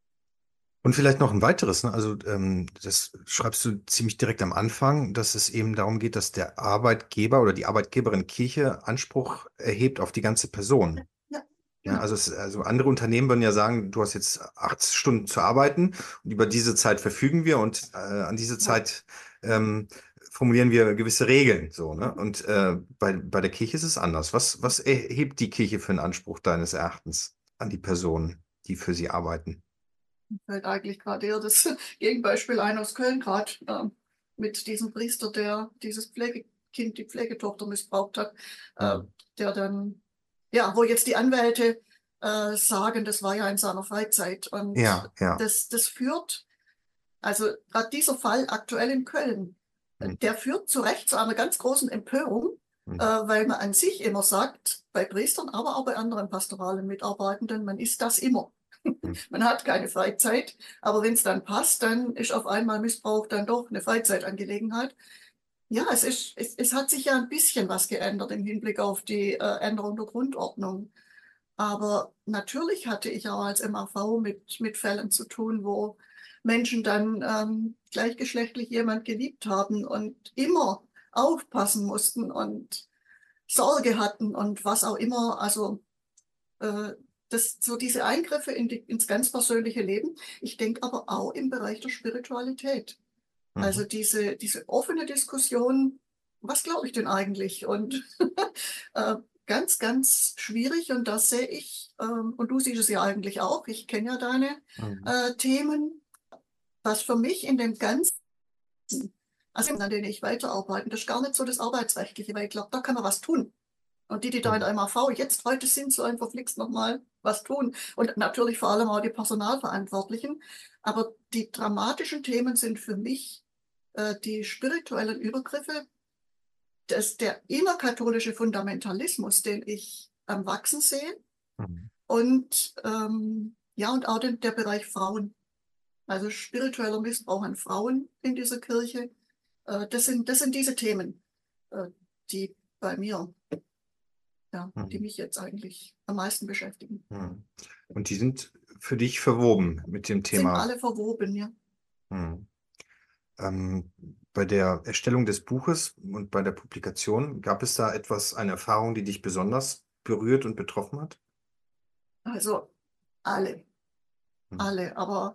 Und vielleicht noch ein weiteres, ne? Also ähm, das schreibst du ziemlich direkt am Anfang, dass es eben darum geht, dass der Arbeitgeber oder die Arbeitgeberin Kirche Anspruch erhebt auf die ganze Person. Ja, Ja, genau. also, es, also andere Unternehmen würden ja sagen, du hast jetzt acht Stunden zu arbeiten und über diese Zeit verfügen wir und äh, an diese Ja. Zeit ähm, formulieren wir gewisse Regeln. So, ne? Mhm. Und äh, bei, bei der Kirche ist es anders. Was, was erhebt die Kirche für einen Anspruch deines Erachtens an die Personen, die für sie arbeiten? Mir fällt eigentlich gerade eher das Gegenbeispiel ein aus Köln gerade ähm, mit diesem Priester, der dieses Pflegekind, die Pflegetochter missbraucht hat, äh, Hm. der dann, ja, wo jetzt die Anwälte äh, sagen, das war ja in seiner Freizeit. Und Ja, ja. das, das führt, also gerade dieser Fall aktuell in Köln, äh, Hm, der führt zu Recht zu einer ganz großen Empörung, hm, äh, weil man an sich immer sagt, bei Priestern, aber auch bei anderen pastoralen Mitarbeitenden, man ist das immer. hm, Man hat keine Freizeit, aber wenn es dann passt, dann ist auf einmal Missbrauch dann doch eine Freizeitangelegenheit. Ja, es ist, es, es hat sich ja ein bisschen was geändert im Hinblick auf die äh, Änderung der Grundordnung. Aber natürlich hatte ich auch als M A V mit, mit Fällen zu tun, wo Menschen dann ähm, gleichgeschlechtlich jemand geliebt haben und immer aufpassen mussten und Sorge hatten und was auch immer. Also äh, das, so diese Eingriffe in die, ins ganz persönliche Leben. Ich denke aber auch im Bereich der Spiritualität. Also mhm. diese, diese offene Diskussion, was glaube ich denn eigentlich? Und äh, ganz, ganz schwierig. Und das sehe ich, ähm, und du siehst es ja eigentlich auch, ich kenne ja deine Mhm. äh, Themen, was für mich in dem ganzen, also an denen ich weiterarbeite, das ist gar nicht so das Arbeitsrechtliche, weil ich glaube, da kann man was tun. Und die, die da in Mhm. der M A V jetzt heute sind, sollen verflixt nochmal was tun. Und natürlich vor allem auch die Personalverantwortlichen. Aber die dramatischen Themen sind für mich äh, die spirituellen Übergriffe, das, der innerkatholische Fundamentalismus, den ich am Wachsen sehe. Mhm. Und ähm, ja, und auch den, der Bereich Frauen. Also spiritueller Missbrauch an Frauen in dieser Kirche. Äh, das sind, das sind diese Themen, äh, die bei mir ja, die Mhm. mich jetzt eigentlich am meisten beschäftigen. Mhm. Und die sind für dich verwoben mit dem Sind Thema. alle verwoben, ja. Mhm. Ähm, bei der Erstellung des Buches und bei der Publikation, gab es da etwas, eine Erfahrung, die dich besonders berührt und betroffen hat? Also alle, Mhm. alle, aber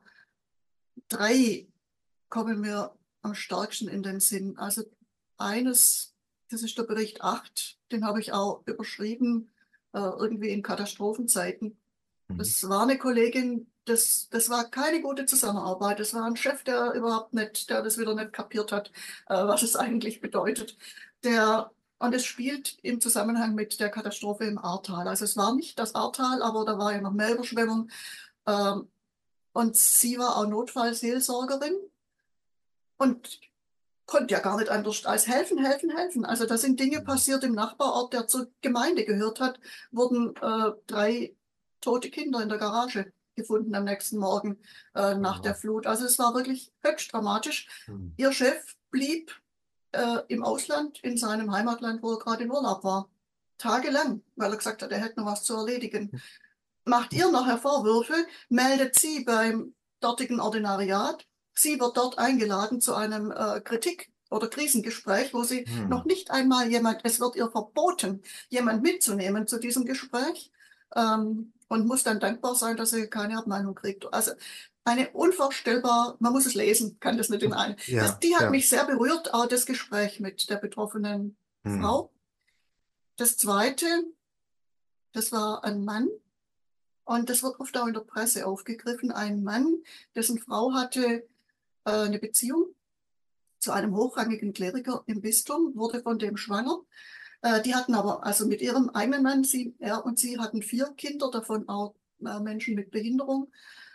drei kommen mir am stärksten in den Sinn. Also eines, das ist der Bericht acht, den habe ich auch überschrieben, äh, irgendwie in Katastrophenzeiten. Mhm. Das war eine Kollegin, das, das war keine gute Zusammenarbeit. Das war ein Chef, der überhaupt nicht, der das wieder nicht kapiert hat, äh, was es eigentlich bedeutet. Der, und es spielt im Zusammenhang mit der Katastrophe im Ahrtal. Also es war nicht das Ahrtal, aber da war ja noch mehr Überschwemmung. Ähm, und sie war auch Notfallseelsorgerin und konnte ja gar nicht anders als helfen, helfen, helfen. Also da sind Dinge passiert im Nachbarort, der zur Gemeinde gehört hat, wurden äh, drei tote Kinder in der Garage gefunden am nächsten Morgen äh, nach der Wow. Flut. Also es war wirklich höchst dramatisch. Mhm. Ihr Chef blieb äh, im Ausland, in seinem Heimatland, wo er gerade im Urlaub war. Tagelang, weil er gesagt hat, er hätte noch was zu erledigen. Macht ihr nachher Vorwürfe, meldet sie beim dortigen Ordinariat. Sie wird dort eingeladen zu einem äh, Kritik- oder Krisengespräch, wo sie noch Mhm. nicht einmal jemand, es wird ihr verboten, jemand mitzunehmen zu diesem Gespräch, ähm, und muss dann dankbar sein, dass sie keine Abmahnung kriegt. Also eine unvorstellbar, man muss es lesen, kann das nicht in einem. Das, Ja, die hat ja. mich sehr berührt, auch das Gespräch mit der betroffenen Mhm. Frau. Das Zweite, das war ein Mann, und das wird oft auch in der Presse aufgegriffen. Ein Mann, dessen Frau hatte äh, eine Beziehung zu einem hochrangigen Kleriker im Bistum, wurde von dem schwanger. Äh, die hatten aber, also mit ihrem eigenen Mann, sie, er und sie hatten vier Kinder, davon auch äh, Menschen mit Behinderung.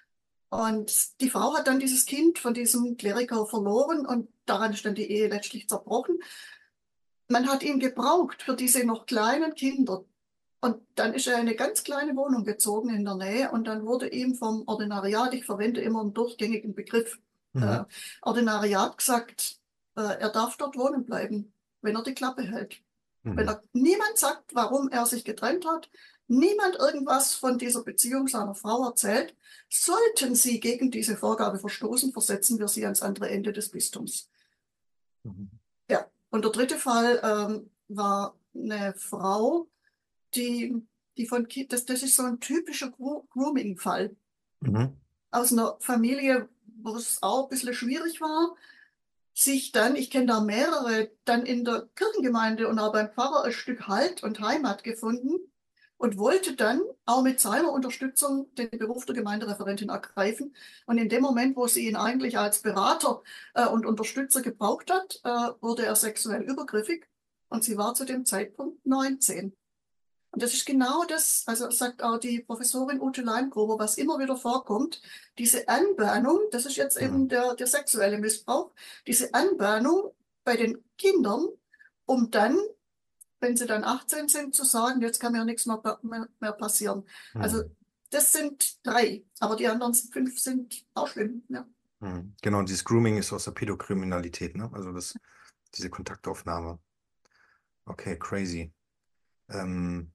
Und die Frau hat dann dieses Kind von diesem Kleriker verloren und daran ist dann die Ehe letztlich zerbrochen. Man hat ihn gebraucht für diese noch kleinen Kinder. Und dann ist er in eine ganz kleine Wohnung gezogen in der Nähe und dann wurde ihm vom Ordinariat, ich verwende immer einen durchgängigen Begriff, äh, Mhm. Ordinariat gesagt, äh, er darf dort wohnen bleiben, wenn er die Klappe hält. Wenn Mhm. er niemand sagt, warum er sich getrennt hat, niemand irgendwas von dieser Beziehung seiner Frau erzählt, sollten sie gegen diese Vorgabe verstoßen, versetzen wir sie ans andere Ende des Bistums. Mhm. Ja, und der dritte Fall ähm, war eine Frau, die, die von Kind, das, das ist so ein typischer Gro Grooming-Fall Mhm. aus einer Familie, wo es auch ein bisschen schwierig war, sich dann, ich kenne da mehrere, dann in der Kirchengemeinde und auch beim Pfarrer ein Stück Halt und Heimat gefunden und wollte dann auch mit seiner Unterstützung den Beruf der Gemeindereferentin ergreifen. Und in dem Moment, wo sie ihn eigentlich als Berater äh, und Unterstützer gebraucht hat, äh, wurde er sexuell übergriffig und sie war zu dem Zeitpunkt neunzehn. Und das ist genau das, also sagt auch die Professorin Ute Leimgruber, was immer wieder vorkommt, diese Anbahnung, das ist jetzt eben Mhm. der, der sexuelle Missbrauch, diese Anbahnung bei den Kindern, um dann, wenn sie dann achtzehn sind, zu sagen, jetzt kann mir nichts mehr, mehr, mehr passieren. Also Mhm. das sind drei, aber die anderen fünf sind auch schlimm. Ja. Mhm. Genau, dieses Grooming ist aus der Pädokriminalität, ne? Also das, diese Kontaktaufnahme. Okay, crazy. Ähm,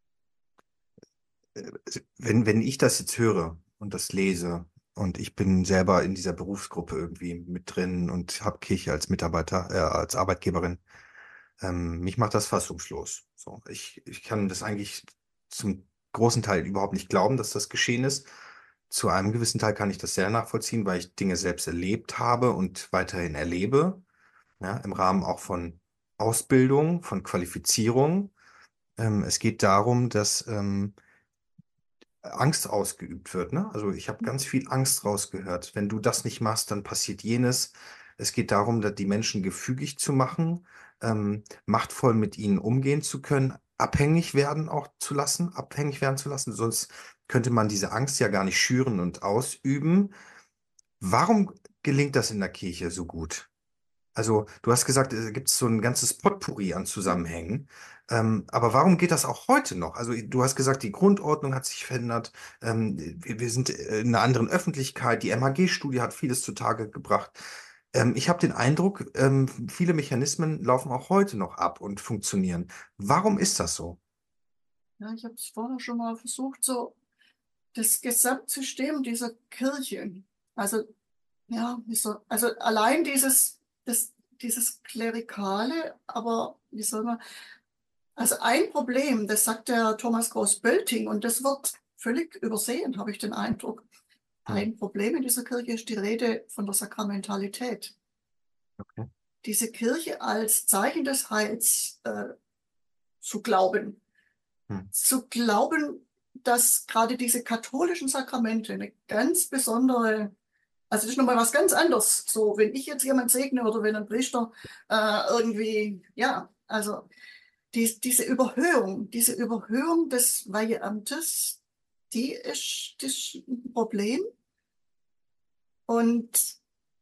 äh, wenn, wenn ich das jetzt höre und das lese und ich bin selber in dieser Berufsgruppe irgendwie mit drin und habe Kirche als Mitarbeiter, äh, als Arbeitgeberin, ähm, mich macht das fassungslos. So, ich, ich kann das eigentlich zum großen Teil überhaupt nicht glauben, dass das geschehen ist. Zu einem gewissen Teil kann ich das sehr nachvollziehen, weil ich Dinge selbst erlebt habe und weiterhin erlebe, ja, im Rahmen auch von Ausbildung, von Qualifizierung. Ähm, es geht darum, dass ähm, Angst ausgeübt wird, ne? Also ich habe ganz viel Angst rausgehört. Wenn du das nicht machst, dann passiert jenes. Es geht darum, dass die Menschen gefügig zu machen, ähm, machtvoll mit ihnen umgehen zu können, abhängig werden auch zu lassen, abhängig werden zu lassen. Sonst könnte man diese Angst ja gar nicht schüren und ausüben. Warum gelingt das in der Kirche so gut? Also, du hast gesagt, es gibt so ein ganzes Potpourri an Zusammenhängen. Ähm, aber warum geht das auch heute noch? Also, du hast gesagt, die Grundordnung hat sich verändert. Ähm, wir, wir sind in einer anderen Öffentlichkeit. Die M H G-Studie hat vieles zutage gebracht. Ähm, ich habe den Eindruck, ähm, viele Mechanismen laufen auch heute noch ab und funktionieren. Warum ist das so? Ja, ich habe es vorher schon mal versucht, so das Gesamtsystem dieser Kirche, also ja, wie soll, also allein dieses, das, dieses Klerikale, aber wie soll man, also ein Problem, das sagt der Thomas Groß-Bölting und das wird völlig übersehen, habe ich den Eindruck. Hm, Ein Problem in dieser Kirche ist die Rede von der Sakramentalität. okay. Diese Kirche als Zeichen des Heils äh, zu glauben. Hm, Zu glauben, dass gerade diese katholischen Sakramente eine ganz besondere, also das ist nochmal was ganz anderes. So, wenn ich jetzt jemand segne oder wenn ein Priester äh, irgendwie, ja, also die, diese Überhöhung, diese Überhöhung des Weiheamtes, die ist, das ist ein Problem. Und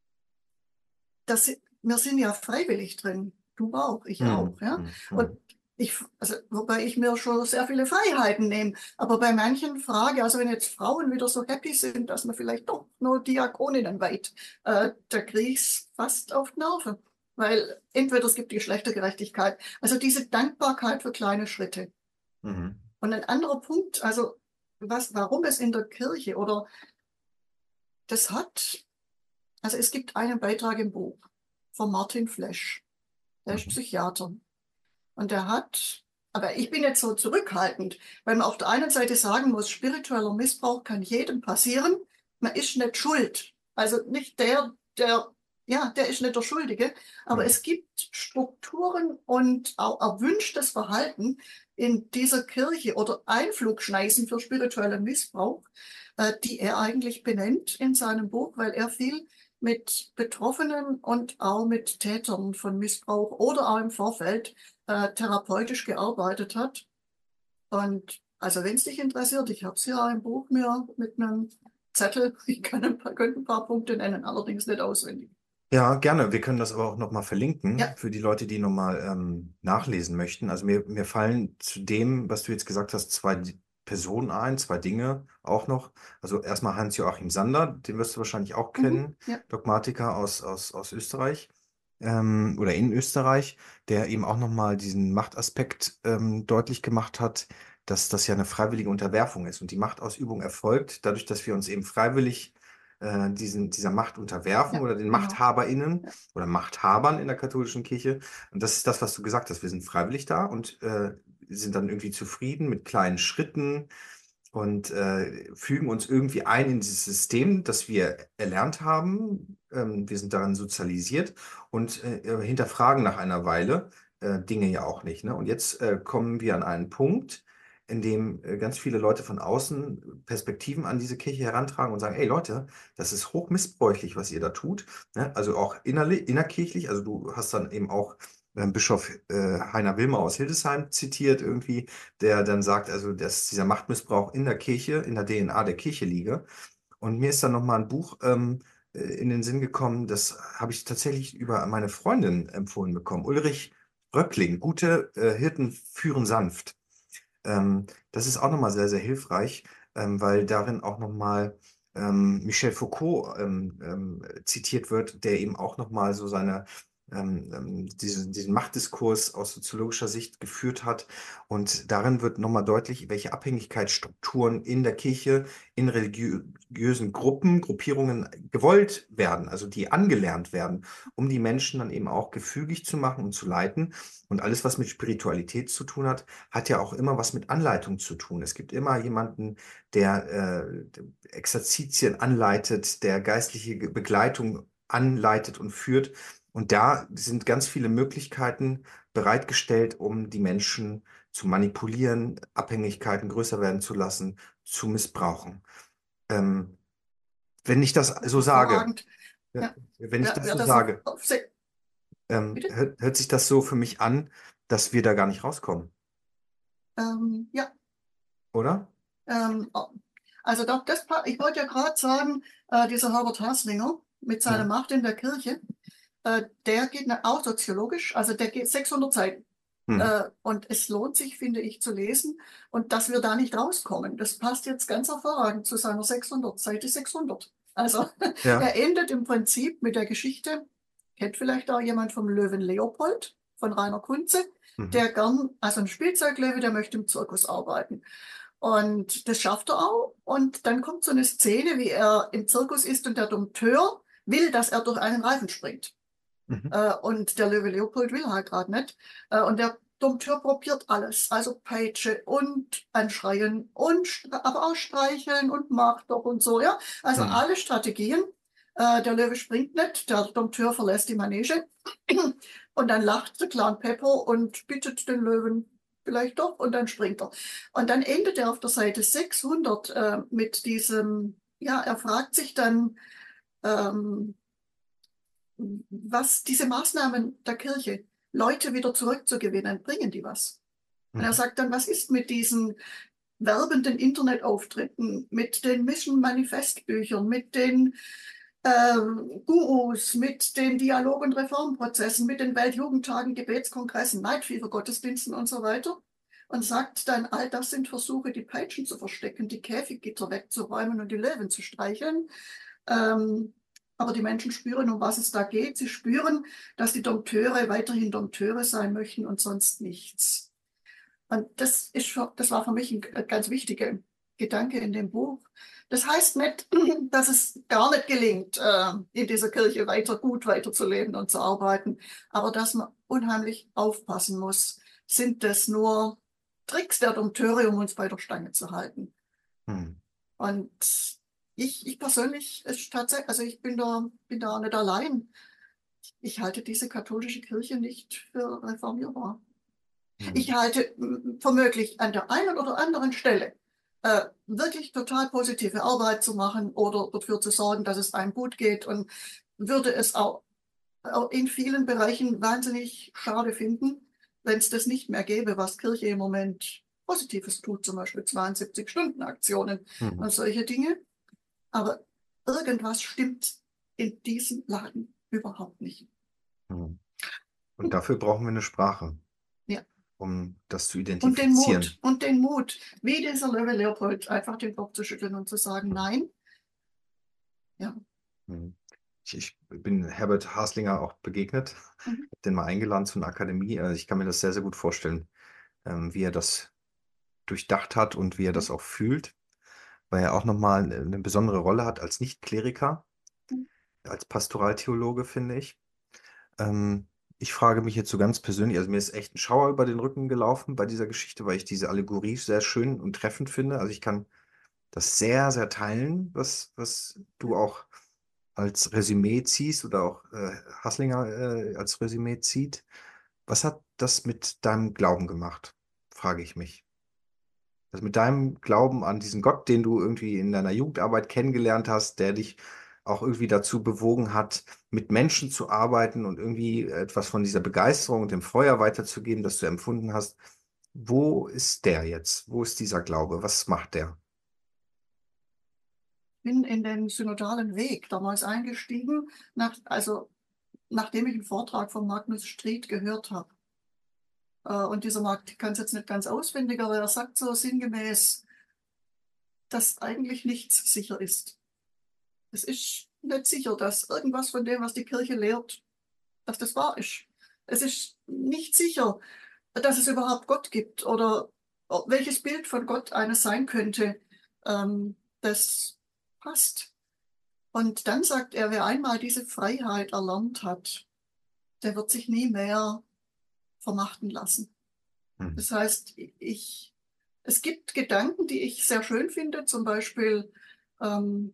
das, wir sind ja freiwillig drin. Du auch, ich auch, Hm, ja. hm, Und hm. ich, also, wobei ich mir schon sehr viele Freiheiten nehme. Aber bei manchen Fragen, also wenn jetzt Frauen wieder so happy sind, dass man vielleicht doch nur Diakoninnen weiht, äh, da kriege ich es fast auf die Nerven. Weil entweder es gibt die schlechte Gerechtigkeit, also diese Dankbarkeit für kleine Schritte. Mhm. Und ein anderer Punkt, also was, warum es in der Kirche oder das hat, also es gibt einen Beitrag im Buch von Martin Flesch, der ist Mhm. Psychiater. Und der hat, aber ich bin jetzt so zurückhaltend, weil man auf der einen Seite sagen muss, spiritueller Missbrauch kann jedem passieren. Man ist nicht schuld. Also nicht der, der, ja, der ist nicht der Schuldige. Aber Mhm. es gibt Strukturen und auch erwünschtes Verhalten in dieser Kirche oder Einflugschneisen für spirituellen Missbrauch, äh, die er eigentlich benennt in seinem Buch, weil er viel mit Betroffenen und auch mit Tätern von Missbrauch oder auch im Vorfeld äh, therapeutisch gearbeitet hat. Und also wenn es dich interessiert, ich habe es ja im Buch mir mit einem Zettel, ich kann ein paar, könnte ein paar Punkte nennen, allerdings nicht auswendig. Ja, gerne. Wir können das aber auch nochmal verlinken Ja, für die Leute, die nochmal ähm, nachlesen möchten. Also mir, mir fallen zu dem, was du jetzt gesagt hast, zwei Di- Personen ein, zwei Dinge auch noch. Also erstmal Hans-Joachim Sander, den wirst du wahrscheinlich auch mhm, kennen, ja, Dogmatiker aus, aus, aus Österreich ähm, oder in Österreich, der eben auch nochmal diesen Machtaspekt ähm, deutlich gemacht hat, dass das ja eine freiwillige Unterwerfung ist und die Machtausübung erfolgt dadurch, dass wir uns eben freiwillig äh, diesen, dieser Macht unterwerfen ja, oder den genau. MachthaberInnen Ja, oder Machthabern in der katholischen Kirche. Und das ist das, was du gesagt hast. Wir sind freiwillig da und äh, sind dann irgendwie zufrieden mit kleinen Schritten und äh, fügen uns irgendwie ein in dieses System, das wir erlernt haben. Ähm, wir sind daran sozialisiert und äh, hinterfragen nach einer Weile äh, Dinge ja auch nicht. Ne? Und jetzt äh, kommen wir an einen Punkt, in dem äh, ganz viele Leute von außen Perspektiven an diese Kirche herantragen und sagen, ey Leute, das ist hochmissbräuchlich, was ihr da tut. Ne? Also auch innerlich, innerkirchlich, also du hast dann eben auch ähm, Bischof äh, Heiner Wilmer aus Hildesheim zitiert irgendwie, der dann sagt, also dass dieser Machtmissbrauch in der Kirche, in der D N A der Kirche liege. Und mir ist dann nochmal ein Buch ähm, äh, in den Sinn gekommen, das habe ich tatsächlich über meine Freundin empfohlen bekommen. Ulrich Röckling, Gute äh, Hirten führen sanft. Ähm, das ist auch nochmal sehr, sehr hilfreich, ähm, weil darin auch nochmal ähm, Michel Foucault ähm, ähm, zitiert wird, der eben auch nochmal so seine, ähm, ähm, diesen, diesen Machtdiskurs aus soziologischer Sicht geführt hat. Und darin wird nochmal deutlich, welche Abhängigkeitsstrukturen in der Kirche, in religiösen Gruppen, Gruppierungen gewollt werden, also die angelernt werden, um die Menschen dann eben auch gefügig zu machen und zu leiten. Und alles, was mit Spiritualität zu tun hat, hat ja auch immer was mit Anleitung zu tun. Es gibt immer jemanden, der äh, Exerzitien anleitet, der geistliche Ge- Begleitung anleitet und führt. Und da sind ganz viele Möglichkeiten bereitgestellt, um die Menschen zu manipulieren, Abhängigkeiten größer werden zu lassen, zu missbrauchen. Ähm, wenn ich das das ist so sage, hervorragend. ja, Ja, wenn ich wer, das wer so das auf, sage, auf Se- ähm, bitte? hört, hört sich das so für mich an, dass wir da gar nicht rauskommen, Ähm, ja, oder? ähm, oh, also doch, das, pa- ich wollte ja gerade sagen, äh, dieser Herbert Haslinger mit seiner Mhm. Macht in der Kirche, äh, der geht ne- auch soziologisch, also der geht sechshundert Seiten. Mhm. Äh, und es lohnt sich, finde ich, zu lesen und dass wir da nicht rauskommen. Das passt jetzt ganz hervorragend zu seiner sechshundert, Seite sechshundert. Also Ja. er endet im Prinzip mit der Geschichte, kennt vielleicht auch jemand vom Löwen Leopold von Rainer Kunze, Mhm. der gern, also ein Spielzeuglöwe, der möchte im Zirkus arbeiten. Und das schafft er auch. Und dann kommt so eine Szene, wie er im Zirkus ist und der Dompteur will, dass er durch einen Reifen springt. Mhm. Äh, und der Löwe Leopold will halt gerade nicht. Äh, und der Dompteur probiert alles. Also Peitsche und Anschreien und stra- aber auch streicheln und macht doch und so, ja. Also Mhm. alle Strategien. Äh, der Löwe springt nicht, der Dompteur verlässt die Manege. Und dann lacht der Clown Pepper und bittet den Löwen, vielleicht doch, und dann springt er. Und dann endet er auf der Seite sechshundert äh, mit diesem, ja, er fragt sich dann, ähm, was diese Maßnahmen der Kirche, Leute wieder zurückzugewinnen, bringen die was? Und er Mhm. sagt dann, was ist mit diesen werbenden Internetauftritten, mit den Mission-Manifestbüchern, mit den ähm, Gurus, mit den Dialog- und Reformprozessen, mit den Weltjugendtagen, Gebetskongressen, Night Fever Gottesdiensten und so weiter. Und sagt dann, all das sind Versuche, die Peitschen zu verstecken, die Käfiggitter wegzuräumen und die Löwen zu streicheln. Ähm, aber die Menschen spüren, um was es da geht. Sie spüren, dass die Dompteure weiterhin Dompteure sein möchten und sonst nichts. Und das ist für, das war für mich ein ganz wichtiger Gedanke in dem Buch. Das heißt nicht, dass es gar nicht gelingt, äh, in dieser Kirche weiter gut weiterzuleben und zu arbeiten, aber dass man unheimlich aufpassen muss. Sind das nur Tricks der Dompteure, um uns bei der Stange zu halten? Mhm. Und ich, ich persönlich, ist tatsächlich, also ich bin da, bin da nicht allein. Ich halte diese katholische Kirche nicht für reformierbar. Mhm. Ich halte mm, für möglich, an der einen oder anderen Stelle äh, wirklich total positive Arbeit zu machen oder dafür zu sorgen, dass es einem gut geht, und würde es auch, auch in vielen Bereichen wahnsinnig schade finden, wenn es das nicht mehr gäbe, was Kirche im Moment Positives tut, zum Beispiel zweiundsiebzig-Stunden-Aktionen Mhm. und solche Dinge. Aber irgendwas stimmt in diesem Laden überhaupt nicht. Mhm. Und dafür brauchen wir eine Sprache, Ja. um das zu Und den identifizieren. Mut, und den Mut, wie dieser Löwe Leopold, einfach den Kopf zu schütteln und zu sagen, nein. Ja. Mhm. Ich, ich bin Herbert Haslinger auch begegnet, Mhm. habe den mal eingeladen zu einer Akademie. Also ich kann mir das sehr, sehr gut vorstellen, ähm, wie er das durchdacht hat und wie er das auch fühlt, weil er auch nochmal eine, eine besondere Rolle hat als Nicht-Kleriker, als Pastoraltheologe, finde ich. Ähm, ich frage mich jetzt so ganz persönlich, also mir ist echt ein Schauer über den Rücken gelaufen bei dieser Geschichte, weil ich diese Allegorie sehr schön und treffend finde. Also ich kann das sehr, sehr teilen, was, was du auch als Resümee ziehst oder auch äh, Haslinger äh, als Resümee zieht. Was hat das mit deinem Glauben gemacht, frage ich mich. Also mit deinem Glauben an diesen Gott, den du irgendwie in deiner Jugendarbeit kennengelernt hast, der dich auch irgendwie dazu bewogen hat, mit Menschen zu arbeiten und irgendwie etwas von dieser Begeisterung und dem Feuer weiterzugeben, das du empfunden hast. Wo ist der jetzt? Wo ist dieser Glaube? Was macht der? Bin in den synodalen Weg damals eingestiegen, nach, also nachdem ich einen Vortrag von Magnus Stried gehört habe. Äh, und dieser Markt, ich kann es jetzt nicht ganz auswendig, aber er sagt so sinngemäß, dass eigentlich nichts sicher ist. Es ist nicht sicher, dass irgendwas von dem, was die Kirche lehrt, dass das wahr ist. Es ist nicht sicher, dass es überhaupt Gott gibt oder welches Bild von Gott eines sein könnte, ähm, das passt. Und dann sagt er, wer einmal diese Freiheit erlernt hat, der wird sich nie mehr vermachten lassen. Hm. Das heißt, ich, es gibt Gedanken, die ich sehr schön finde, zum Beispiel, ähm,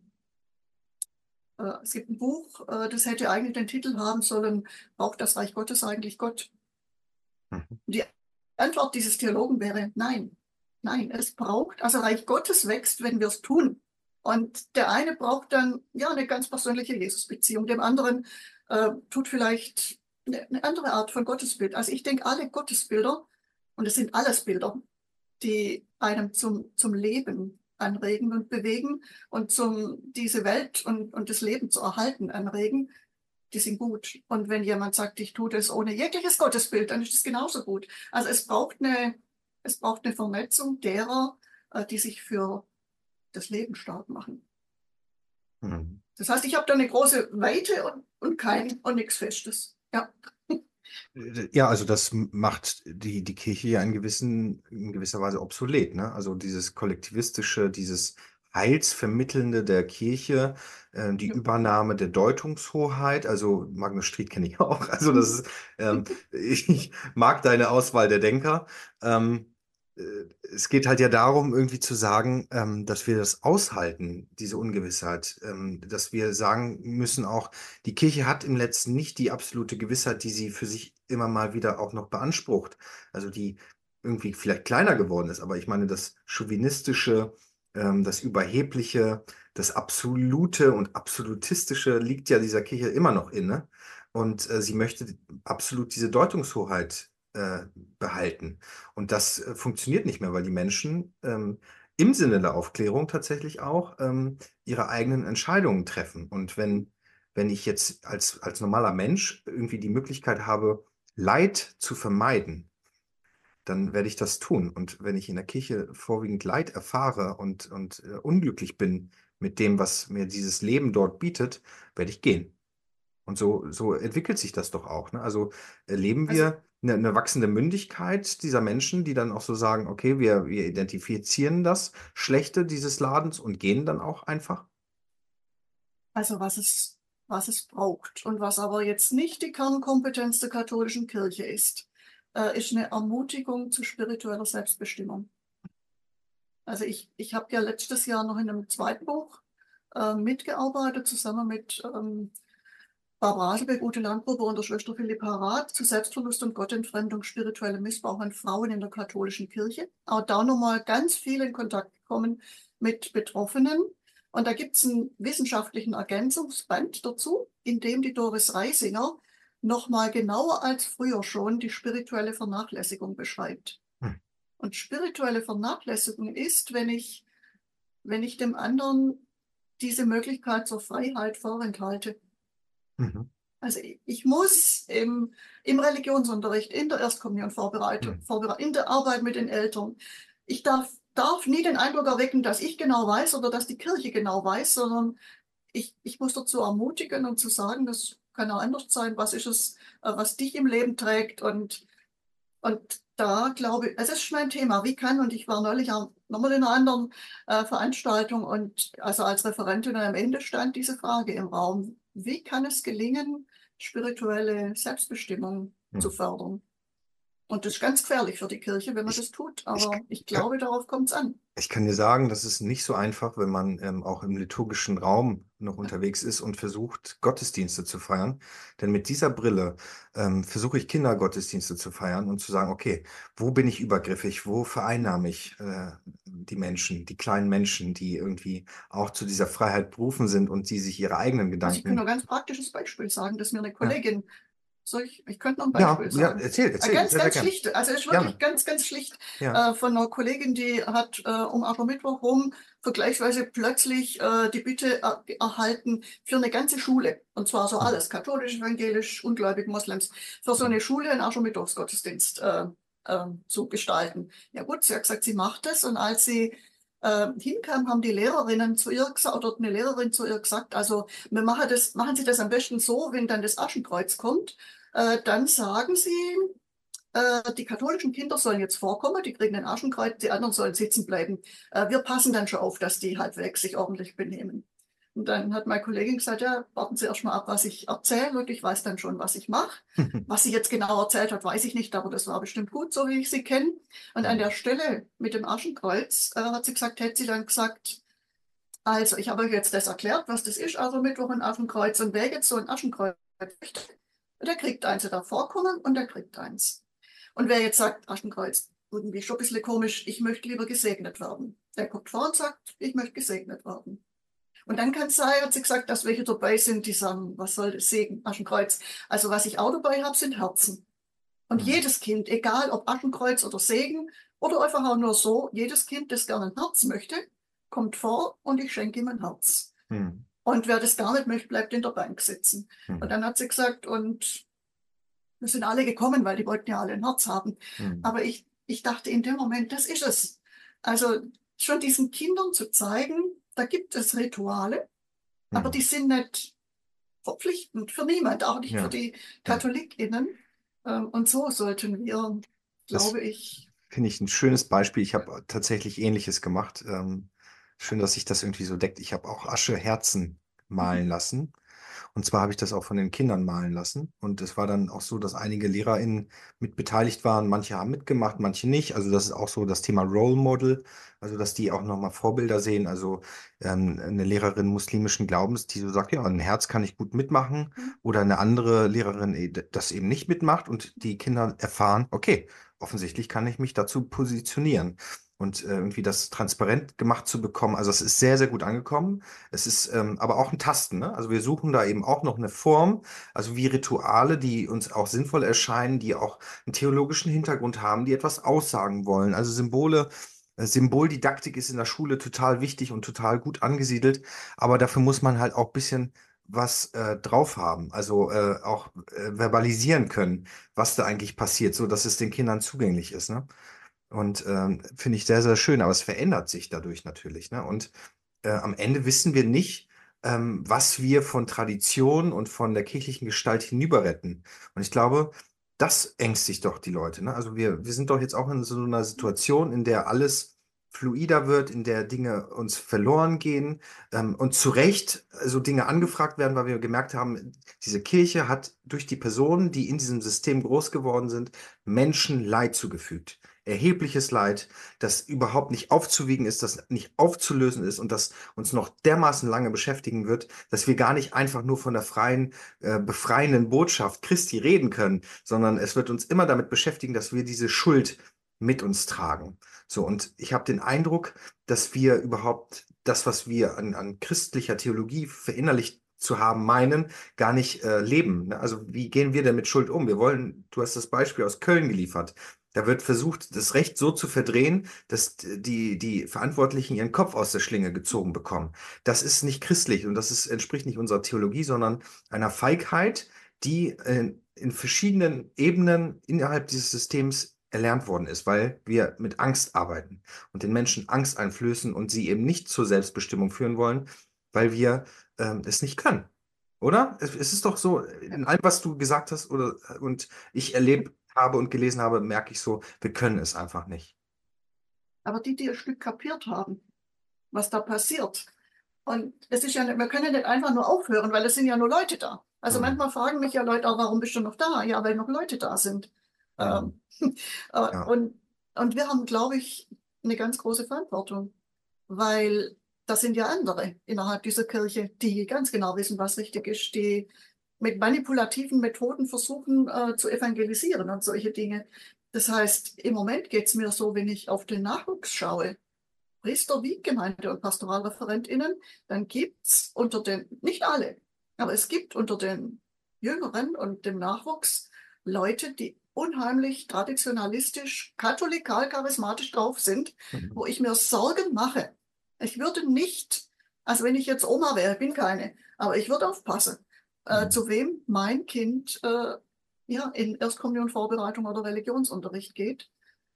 äh, es gibt ein Buch, äh, das hätte eigentlich den Titel haben sollen, braucht das Reich Gottes eigentlich Gott? Mhm. Die Antwort dieses Theologen wäre nein. Nein, es braucht, also Reich Gottes wächst, wenn wir es tun. Und der eine braucht dann ja eine ganz persönliche Jesusbeziehung, dem anderen äh, tut vielleicht eine, eine andere Art von Gottesbild. Also ich denke, alle Gottesbilder, und es sind alles Bilder, die einem zum, zum Leben anregen und bewegen und zum diese Welt und, und das Leben zu erhalten anregen, die sind gut. Und wenn jemand sagt, ich tue das ohne jegliches Gottesbild, dann ist es genauso gut. Also es braucht eine, es braucht eine Vernetzung derer, äh, die sich für das Leben stark machen. Mhm. Das heißt, ich habe da eine große Weite und, und kein und nichts Festes. Ja. Ja, also das m- macht die, die Kirche ja in gewissen, in gewisser Weise obsolet, ne? Also dieses Kollektivistische, dieses Heilsvermittelnde der Kirche, äh, die Ja. Übernahme der Deutungshoheit, also Magnus Stried kenne ich auch, also das ist, ähm, ich, ich mag deine Auswahl der Denker. Ähm, äh, Es geht halt ja darum, irgendwie zu sagen, ähm, dass wir das aushalten, diese Ungewissheit, ähm, dass wir sagen müssen auch, die Kirche hat im Letzten nicht die absolute Gewissheit, die sie für sich immer mal wieder auch noch beansprucht. Also die, irgendwie vielleicht kleiner geworden ist, aber ich meine, das Chauvinistische, ähm, das Überhebliche, das Absolute und Absolutistische liegt ja dieser Kirche immer noch inne. Und äh, sie möchte absolut diese Deutungshoheit äh, behalten. Und das äh, funktioniert nicht mehr, weil die Menschen ähm, im Sinne der Aufklärung tatsächlich auch ähm, ihre eigenen Entscheidungen treffen. Und wenn, wenn ich jetzt als, als normaler Mensch irgendwie die Möglichkeit habe, Leid zu vermeiden, dann werde ich das tun. Und wenn ich in der Kirche vorwiegend Leid erfahre und, und äh, unglücklich bin mit dem, was mir dieses Leben dort bietet, werde ich gehen. Und so, so entwickelt sich das doch auch. Ne? Also erleben Also, wir eine, eine wachsende Mündigkeit dieser Menschen, die dann auch so sagen, okay, wir, wir identifizieren das Schlechte dieses Ladens und gehen dann auch einfach. also was es, was es braucht und was aber jetzt nicht die Kernkompetenz der katholischen Kirche ist, äh, ist eine Ermutigung zu spiritueller Selbstbestimmung. Also ich, ich habe ja letztes Jahr noch in einem zweiten Buch äh, mitgearbeitet, zusammen mit ähm, Barbara Haselbeck, Ute Landgruber und der Schwester Philippa Rath zu Selbstverlust und Gottentfremdung, spirituellem Missbrauch an Frauen in der katholischen Kirche. Auch da nochmal ganz viel in Kontakt gekommen mit Betroffenen. Und da gibt es einen wissenschaftlichen Ergänzungsband dazu, in dem die Doris Reisinger nochmal genauer als früher schon die spirituelle Vernachlässigung beschreibt. Hm. Und spirituelle Vernachlässigung ist, wenn ich, wenn ich dem anderen diese Möglichkeit zur Freiheit vorenthalte. Mhm. Also ich, ich muss im, im Religionsunterricht, in der Erstkommunionvorbereitung, Hm. Vorbere- in der Arbeit mit den Eltern, ich darf, darf nie den Eindruck erwecken, dass ich genau weiß oder dass die Kirche genau weiß, sondern ich, ich muss dazu ermutigen und zu sagen, das kann auch anders sein, was ist es, äh, was dich im Leben trägt und, und da glaube ich, es ist mein Thema, wie kann, und ich war neulich auch nochmal in einer anderen äh, Veranstaltung und also als Referentin und am Ende stand diese Frage im Raum, wie kann es gelingen, spirituelle Selbstbestimmung zu Hm. fördern? Und das ist ganz gefährlich für die Kirche, wenn man Ich, das tut, ich, aber ich kann, glaube, darauf kommt es an. ich kann dir sagen, das ist nicht so einfach, wenn man ähm, auch im liturgischen Raum noch unterwegs ist und versucht, Gottesdienste zu feiern. Denn mit dieser Brille ähm, versuche ich Kindergottesdienste zu feiern und zu sagen, okay, wo bin ich übergriffig? Wo vereinnahme ich äh, die Menschen, die kleinen Menschen, die irgendwie auch zu dieser Freiheit berufen sind und die sich ihre eigenen Also ich kann nur Gedanken. ein ganz praktisches Beispiel sagen, dass mir eine Ja, Kollegin, soll ich, ich könnte noch ein ja, Beispiel ja, sagen. erzähl, Äh, erzähl, Ganz, sehr, sehr ganz gern. schlicht, also es ist wirklich Gerne. ganz, ganz schlicht Ja. äh, von einer Kollegin, die hat äh, um Aschermittwoch rum vergleichsweise plötzlich äh, die Bitte er erhalten für eine ganze Schule, und zwar so Hm. alles, katholisch, evangelisch, ungläubig, Moslems, für so eine Schule einen Aschermittwochsgottesdienst äh, äh, zu gestalten. Ja gut, sie hat gesagt, sie macht das, und als sie äh, hinkam, haben die Lehrerinnen zu ihr gesagt, oder eine Lehrerin zu ihr gesagt, also wir machen das, machen Sie das am besten so, wenn dann das Aschenkreuz kommt, äh, dann sagen Sie, äh, die katholischen Kinder sollen jetzt vorkommen, die kriegen ein Aschenkreuz, die anderen sollen sitzen bleiben. Äh, wir passen dann schon auf, dass die halbwegs sich ordentlich benehmen. Und dann hat meine Kollegin gesagt, ja, warten Sie erst mal ab, was ich erzähle, und ich weiß dann schon, was ich mache. Was sie jetzt genau erzählt hat, weiß ich nicht, aber das war bestimmt gut, so wie ich sie kenne. Und an der Stelle mit dem Aschenkreuz äh, hat sie gesagt, hätte sie dann gesagt, also ich habe euch jetzt das erklärt, was das ist, also Mittwoch ein Aschenkreuz, und wer jetzt so ein Aschenkreuz möchte, der kriegt eins, der darf vorkommen und der kriegt eins. Und wer jetzt sagt, Aschenkreuz, irgendwie schon ein bisschen komisch, ich möchte lieber gesegnet werden, der kommt vor und sagt, ich möchte gesegnet werden. Und dann kann es sein, hat sie gesagt, dass welche dabei sind, die sagen, was soll das Segen, Aschenkreuz. Also was ich auch dabei habe, sind Herzen. Und Hm. jedes Kind, egal ob Aschenkreuz oder Segen oder einfach auch nur so, jedes Kind, das gerne ein Herz möchte, kommt vor und ich schenke ihm ein Herz. Hm. Und wer das gar nicht möchte, bleibt in der Bank sitzen. Hm. Und dann hat sie gesagt, und wir sind alle gekommen, weil die wollten ja alle ein Herz haben. Hm. Aber ich, ich dachte in dem Moment, das ist es. Also schon diesen Kindern zu zeigen, da gibt es Rituale, aber Hm. die sind nicht verpflichtend für niemand, auch nicht für Ja, die ja. KatholikInnen. Ähm, Und so sollten wir, Das glaube ich, finde ich ein schönes Beispiel. Ich habe tatsächlich Ähnliches gemacht. Ähm, schön, dass sich das irgendwie so deckt. Ich habe auch Ascheherzen malen lassen. Und zwar habe ich das auch von den Kindern malen lassen. Und es war dann auch so, dass einige LehrerInnen mit beteiligt waren. Manche haben mitgemacht, manche nicht. Also das ist auch so das Thema Role Model. Also dass die auch nochmal Vorbilder sehen. Also ähm, eine Lehrerin muslimischen Glaubens, die so sagt, ja, ein Herz kann ich gut mitmachen. Oder eine andere Lehrerin eh, das eben nicht mitmacht. Und die Kinder erfahren, okay, offensichtlich kann ich mich dazu positionieren. Und äh, irgendwie das transparent gemacht zu bekommen, also es ist sehr, sehr gut angekommen. Es ist ähm, aber auch ein Tasten, ne? Also wir suchen da eben auch noch eine Form, also wie Rituale, die uns auch sinnvoll erscheinen, die auch einen theologischen Hintergrund haben, die etwas aussagen wollen. Also Symbole, äh, Symboldidaktik ist in der Schule total wichtig und total gut angesiedelt, aber dafür muss man halt auch ein bisschen was äh, drauf haben, also äh, auch äh, verbalisieren können, was da eigentlich passiert, so dass es den Kindern zugänglich ist, ne? Und ähm, finde ich sehr, sehr schön, aber es verändert sich dadurch natürlich, ne? Und äh, am Ende wissen wir nicht, ähm, was wir von Tradition und von der kirchlichen Gestalt hinüber retten. Und ich glaube, das ängstigt doch die Leute, ne? Also wir, wir sind doch jetzt auch in so einer Situation, in der alles fluider wird, in der Dinge uns verloren gehen, ähm, und zu Recht so Dinge angefragt werden, weil wir gemerkt haben, diese Kirche hat durch die Personen, die in diesem System groß geworden sind, Menschen Leid zugefügt. Erhebliches Leid, das überhaupt nicht aufzuwiegen ist, das nicht aufzulösen ist und das uns noch dermaßen lange beschäftigen wird, dass wir gar nicht einfach nur von der freien, äh, befreienden Botschaft Christi reden können, sondern es wird uns immer damit beschäftigen, dass wir diese Schuld mit uns tragen. So, und ich habe den Eindruck, dass wir überhaupt das, was wir an, an christlicher Theologie verinnerlicht zu haben meinen, gar nicht äh, leben. Ne? Also wie gehen wir denn mit Schuld um? Wir wollen, du hast das Beispiel aus Köln geliefert. Da wird versucht, das Recht so zu verdrehen, dass die, die Verantwortlichen ihren Kopf aus der Schlinge gezogen bekommen. Das ist nicht christlich und das ist, entspricht nicht unserer Theologie, sondern einer Feigheit, die in, in verschiedenen Ebenen innerhalb dieses Systems erlernt worden ist, weil wir mit Angst arbeiten und den Menschen Angst einflößen und sie eben nicht zur Selbstbestimmung führen wollen, weil wir ähm, es nicht können. Oder? Es, es ist doch so, in allem, was du gesagt hast, oder, und ich erlebt habe und gelesen habe, merke ich so, wir können es einfach nicht. Aber die, die ein Stück kapiert haben, was da passiert. Und es ist ja nicht, wir können ja nicht einfach nur aufhören, weil es sind ja nur Leute da. Also Mhm. manchmal fragen mich ja Leute, auch, warum bist du noch da? Ja, weil noch Leute da sind. Mhm. Ähm, äh, Ja. und, und wir haben, glaube ich, eine ganz große Verantwortung, weil das sind ja andere innerhalb dieser Kirche, die ganz genau wissen, was richtig ist, die mit manipulativen Methoden versuchen äh, zu evangelisieren und solche Dinge. Das heißt, im Moment geht es mir so, wenn ich auf den Nachwuchs schaue, Priester wie Gemeinde- und PastoralreferentInnen, dann gibt es unter den, nicht alle, aber es gibt unter den Jüngeren und dem Nachwuchs Leute, die unheimlich traditionalistisch, katholikal, charismatisch drauf sind, Mhm. wo ich mir Sorgen mache. Ich würde nicht, also wenn ich jetzt Oma wäre, ich bin keine, aber ich würde aufpassen, äh, Mhm. zu wem mein Kind äh, ja, in Erstkommunionvorbereitung oder Religionsunterricht geht.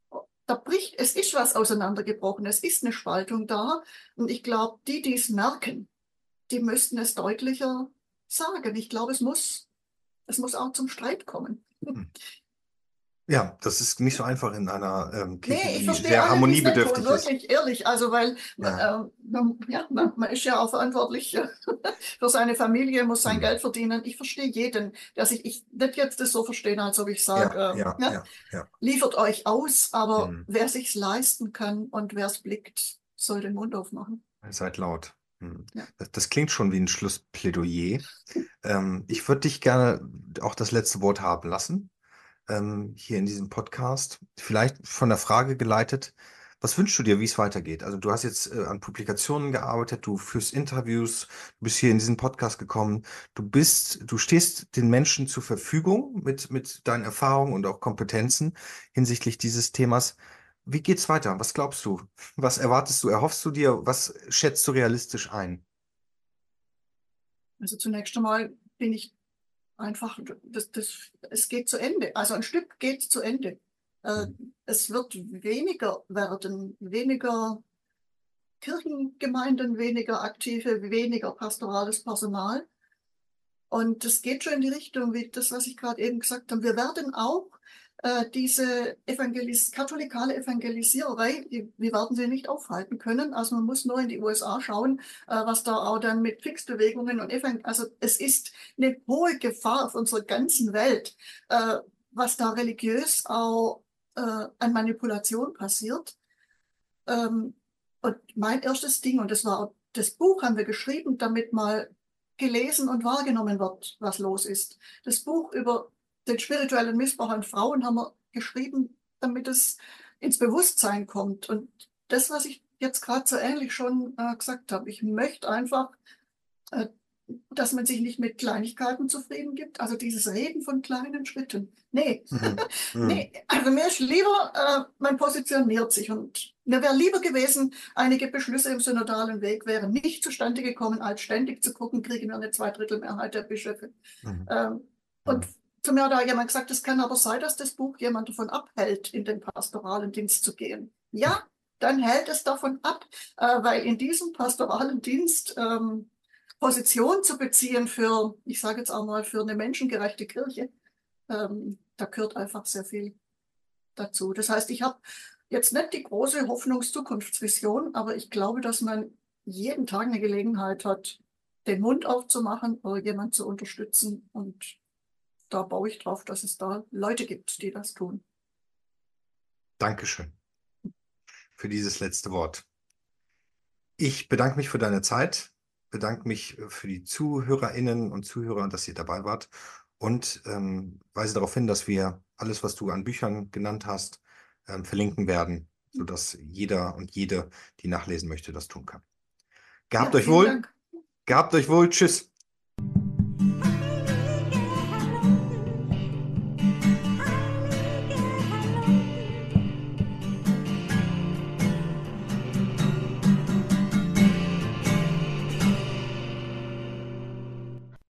Da bricht, es ist was auseinandergebrochen, es ist eine Spaltung da. Und ich glaube, die, die es merken, die müssten es deutlicher sagen. Ich glaube, es muss, es muss auch zum Streit kommen. Ja, das ist nicht so einfach in einer ähm, Kirche, Nee, ich die verstehe sehr alle, die es nicht tun, harmoniebedürftig ist. wirklich ehrlich. Also, weil Ja. äh, man, ja, man, man ist ja auch verantwortlich äh, für seine Familie, muss sein Mhm. Geld verdienen. Ich verstehe jeden, der sich, ich nicht jetzt das so verstehen, als ob ich sage, Ja, ähm, ja, ja, ja, ja. liefert euch aus, aber Mhm. wer sich's leisten kann und wer es blickt, soll den Mund aufmachen. Ihr seid laut. Mhm. Ja. Das, das klingt schon wie ein Schlussplädoyer. Ähm, ich würde dich gerne auch das letzte Wort haben lassen, ähm, hier in diesem Podcast. Vielleicht von der Frage geleitet, was wünschst du dir, wie es weitergeht? Also du hast jetzt äh, an Publikationen gearbeitet, du führst Interviews, du bist hier in diesen Podcast gekommen, du bist, du stehst den Menschen zur Verfügung mit, mit deinen Erfahrungen und auch Kompetenzen hinsichtlich dieses Themas. Wie geht's weiter? Was glaubst du? Was erwartest du? Erhoffst du dir? Was schätzt du realistisch ein? Also zunächst einmal bin ich einfach, das, das, es geht zu Ende. Also ein Stück geht zu Ende. Äh, Mhm. es wird weniger werden, weniger Kirchengemeinden, weniger aktive, weniger pastorales Personal. Und es geht schon in die Richtung, wie das, was ich gerade eben gesagt habe. Wir werden auch äh, diese Evangelis katholikale Evangelisiererei, die, wir werden sie nicht aufhalten können. Also man muss nur in die U S A schauen, äh, was da auch dann mit Pfingstbewegungen und Evangel also es ist eine hohe Gefahr auf unserer ganzen Welt, äh, was da religiös auch äh, an Manipulation passiert. Ähm, und mein erstes Ding, und das war das Buch, haben wir geschrieben, damit mal gelesen und wahrgenommen wird, was los ist. Das Buch über den spirituellen Missbrauch an Frauen haben wir geschrieben, damit es ins Bewusstsein kommt. Und das, was ich jetzt gerade so ähnlich schon äh, gesagt habe, ich möchte einfach, äh, dass man sich nicht mit Kleinigkeiten zufrieden gibt. Also dieses Reden von kleinen Schritten. Nee, Mhm. Mhm. nee. Also mir ist lieber, äh, man positioniert sich. Und mir wäre lieber gewesen, einige Beschlüsse im synodalen Weg wären nicht zustande gekommen, als ständig zu gucken, kriegen wir eine Zweidrittelmehrheit der Bischöfe. Mhm. Ähm, und Mhm. zu mir hat da jemand gesagt, es kann aber sein, dass das Buch jemand davon abhält, in den pastoralen Dienst zu gehen. Ja, dann hält es davon ab, äh, weil in diesem pastoralen Dienst ähm, Position zu beziehen für, ich sage jetzt auch mal, für eine menschengerechte Kirche, ähm, da gehört einfach sehr viel dazu. Das heißt, ich habe jetzt nicht die große Hoffnungs-Zukunftsvision, aber ich glaube, dass man jeden Tag eine Gelegenheit hat, den Mund aufzumachen oder jemanden zu unterstützen. Und da baue ich drauf, dass es da Leute gibt, die das tun. Dankeschön für dieses letzte Wort. Ich bedanke mich für deine Zeit, bedanke mich für die ZuhörerInnen und Zuhörer, dass ihr dabei wart und ähm, weise darauf hin, dass wir alles, was du an Büchern genannt hast, ähm, verlinken werden, sodass jeder und jede, die nachlesen möchte, das tun kann. Gehabt Ja, euch vielen wohl, Dank. gehabt euch wohl, tschüss.